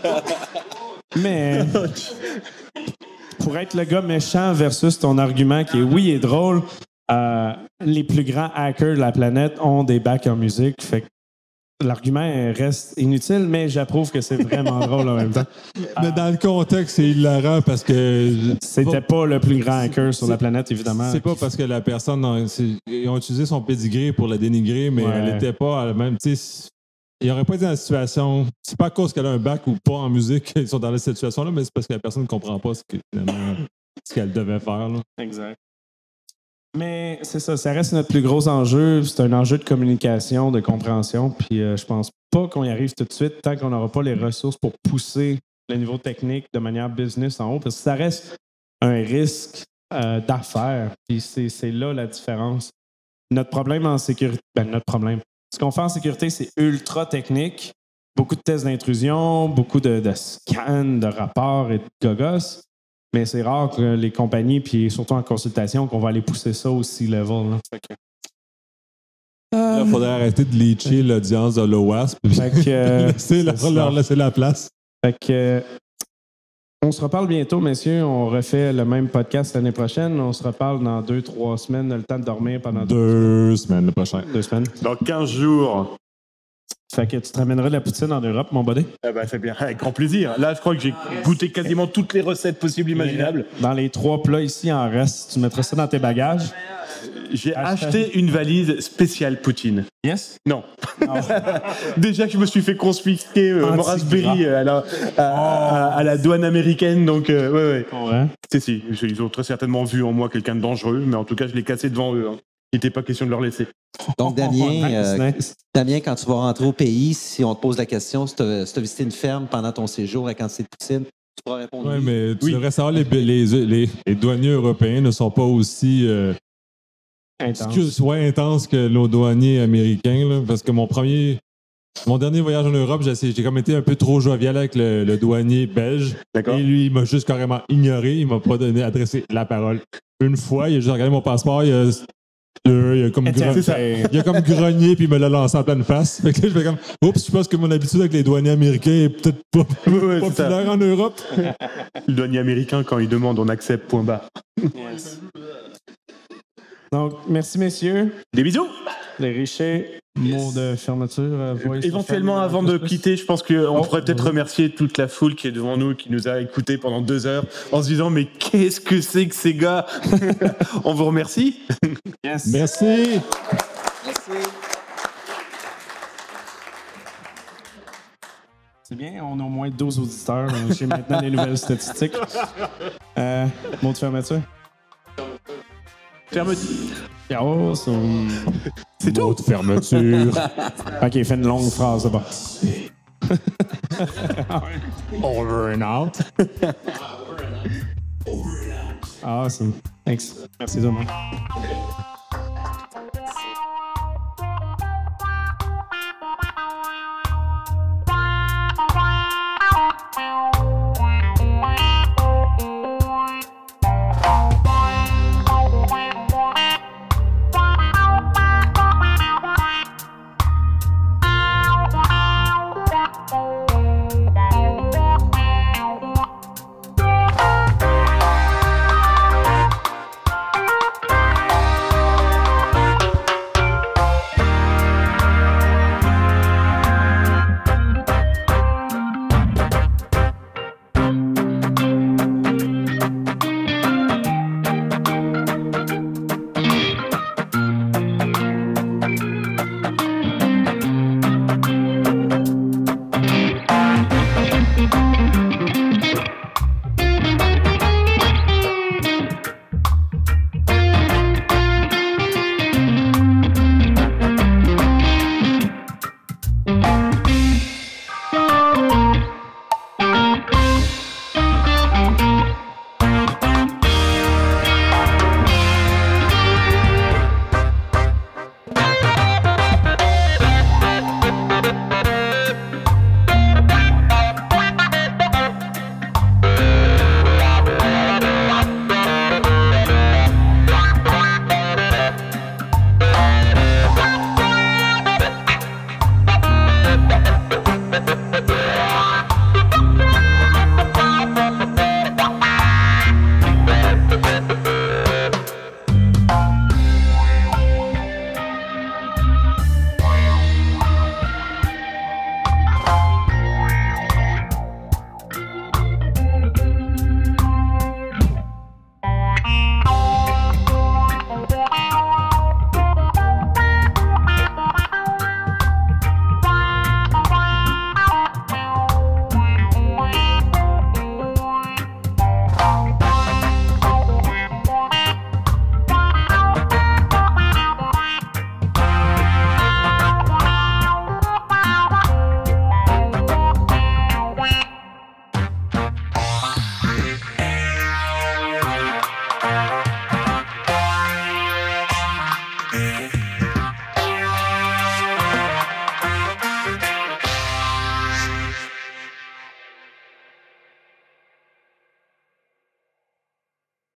Mais pour être le gars méchant versus ton argument qui est oui, est drôle, les plus grands hackers de la planète ont des bacs en musique. Fait que l'argument reste inutile, mais j'approuve que c'est vraiment drôle en même temps. Mais dans le contexte, c'est hilarant parce que... C'était pas le plus grand hacker sur la planète, évidemment. C'est pas parce que la personne... Ils ont utilisé son pédigré pour la dénigrer, mais elle n'était pas à la même... Il n'aurait pas été dans la situation... C'est pas à cause qu'elle a un bac ou pas en musique qu'ils sont dans cette situation-là, mais c'est parce que la personne ne comprend pas ce qu'elle devait faire. Là. Exact. Mais c'est ça reste notre plus gros enjeu. C'est un enjeu de communication, de compréhension. Puis je pense pas qu'on y arrive tout de suite tant qu'on n'aura pas les ressources pour pousser le niveau technique de manière business en haut. Parce que ça reste un risque d'affaires. Puis c'est là la différence. Notre problème en sécurité... Ce qu'on fait en sécurité, c'est ultra technique. Beaucoup de tests d'intrusion, beaucoup de scans, de rapports et de gogos. Mais c'est rare que les compagnies, puis surtout en consultation, qu'on va aller pousser ça au C-level. Il faudrait arrêter de leacher l'audience de l'OWASP et leur laisser la place. Fait que, on se reparle bientôt, messieurs. On refait le même podcast l'année prochaine. On se reparle dans 2-3 semaines. Le temps de dormir pendant 2 semaines le prochain. 2 semaines. Dans 15 jours. Fait que tu te ramèneras de la poutine en Europe, mon buddy? C'est bien, avec grand plaisir. Là, je crois que j'ai goûté quasiment toutes les recettes possibles imaginables. Dans les 3 plats ici, en reste. Tu mettras ça dans tes bagages. J'ai acheté une valise spéciale Poutine. Yes? Non. Déjà que je me suis fait confisquer mon Raspberry à la douane américaine, donc ouais. Si, ils ont très certainement vu en moi quelqu'un de dangereux, mais en tout cas, je l'ai cassé devant eux. Hein. Il n'était pas question de leur laisser. Donc, Damien, quand tu vas rentrer au pays, si on te pose la question, si tu as visité une ferme pendant ton séjour à quantité de poutine, tu pourras répondre oui. Mais tu devrais savoir, les douaniers européens ne sont pas aussi intense que nos douaniers américains, là, parce que mon dernier voyage en Europe, j'ai comme été un peu trop jovial avec le douanier belge. D'accord. Et lui, il m'a juste carrément ignoré. Il m'a pas adressé la parole. Une fois, il a juste regardé mon passeport, il a comme grogné puis il me l'a lancé en pleine face. Fait que là, je fais comme, oups, je pense que mon habitude avec les douaniers américains est peut-être pas populaire en Europe. Le douanier américain, quand il demande, on accepte, point barre. Yes. Donc, merci, messieurs. Des bisous! Les Richer, mot de fermeture. Éventuellement, avant de quitter, je pense qu'on pourrait peut-être remercier toute la foule qui est devant nous, qui nous a écoutés pendant 2 heures, en se disant, mais qu'est-ce que c'est que ces gars? On vous remercie. Yes. Merci. C'est bien, on a au moins 12 auditeurs. J'ai maintenant les nouvelles statistiques. Mot de fermeture. Fermeture. C'est tout. Mot de fermeture. OK, fais une longue phrase là-bas. Over and out. Awesome. Thanks. Merci, Thomas.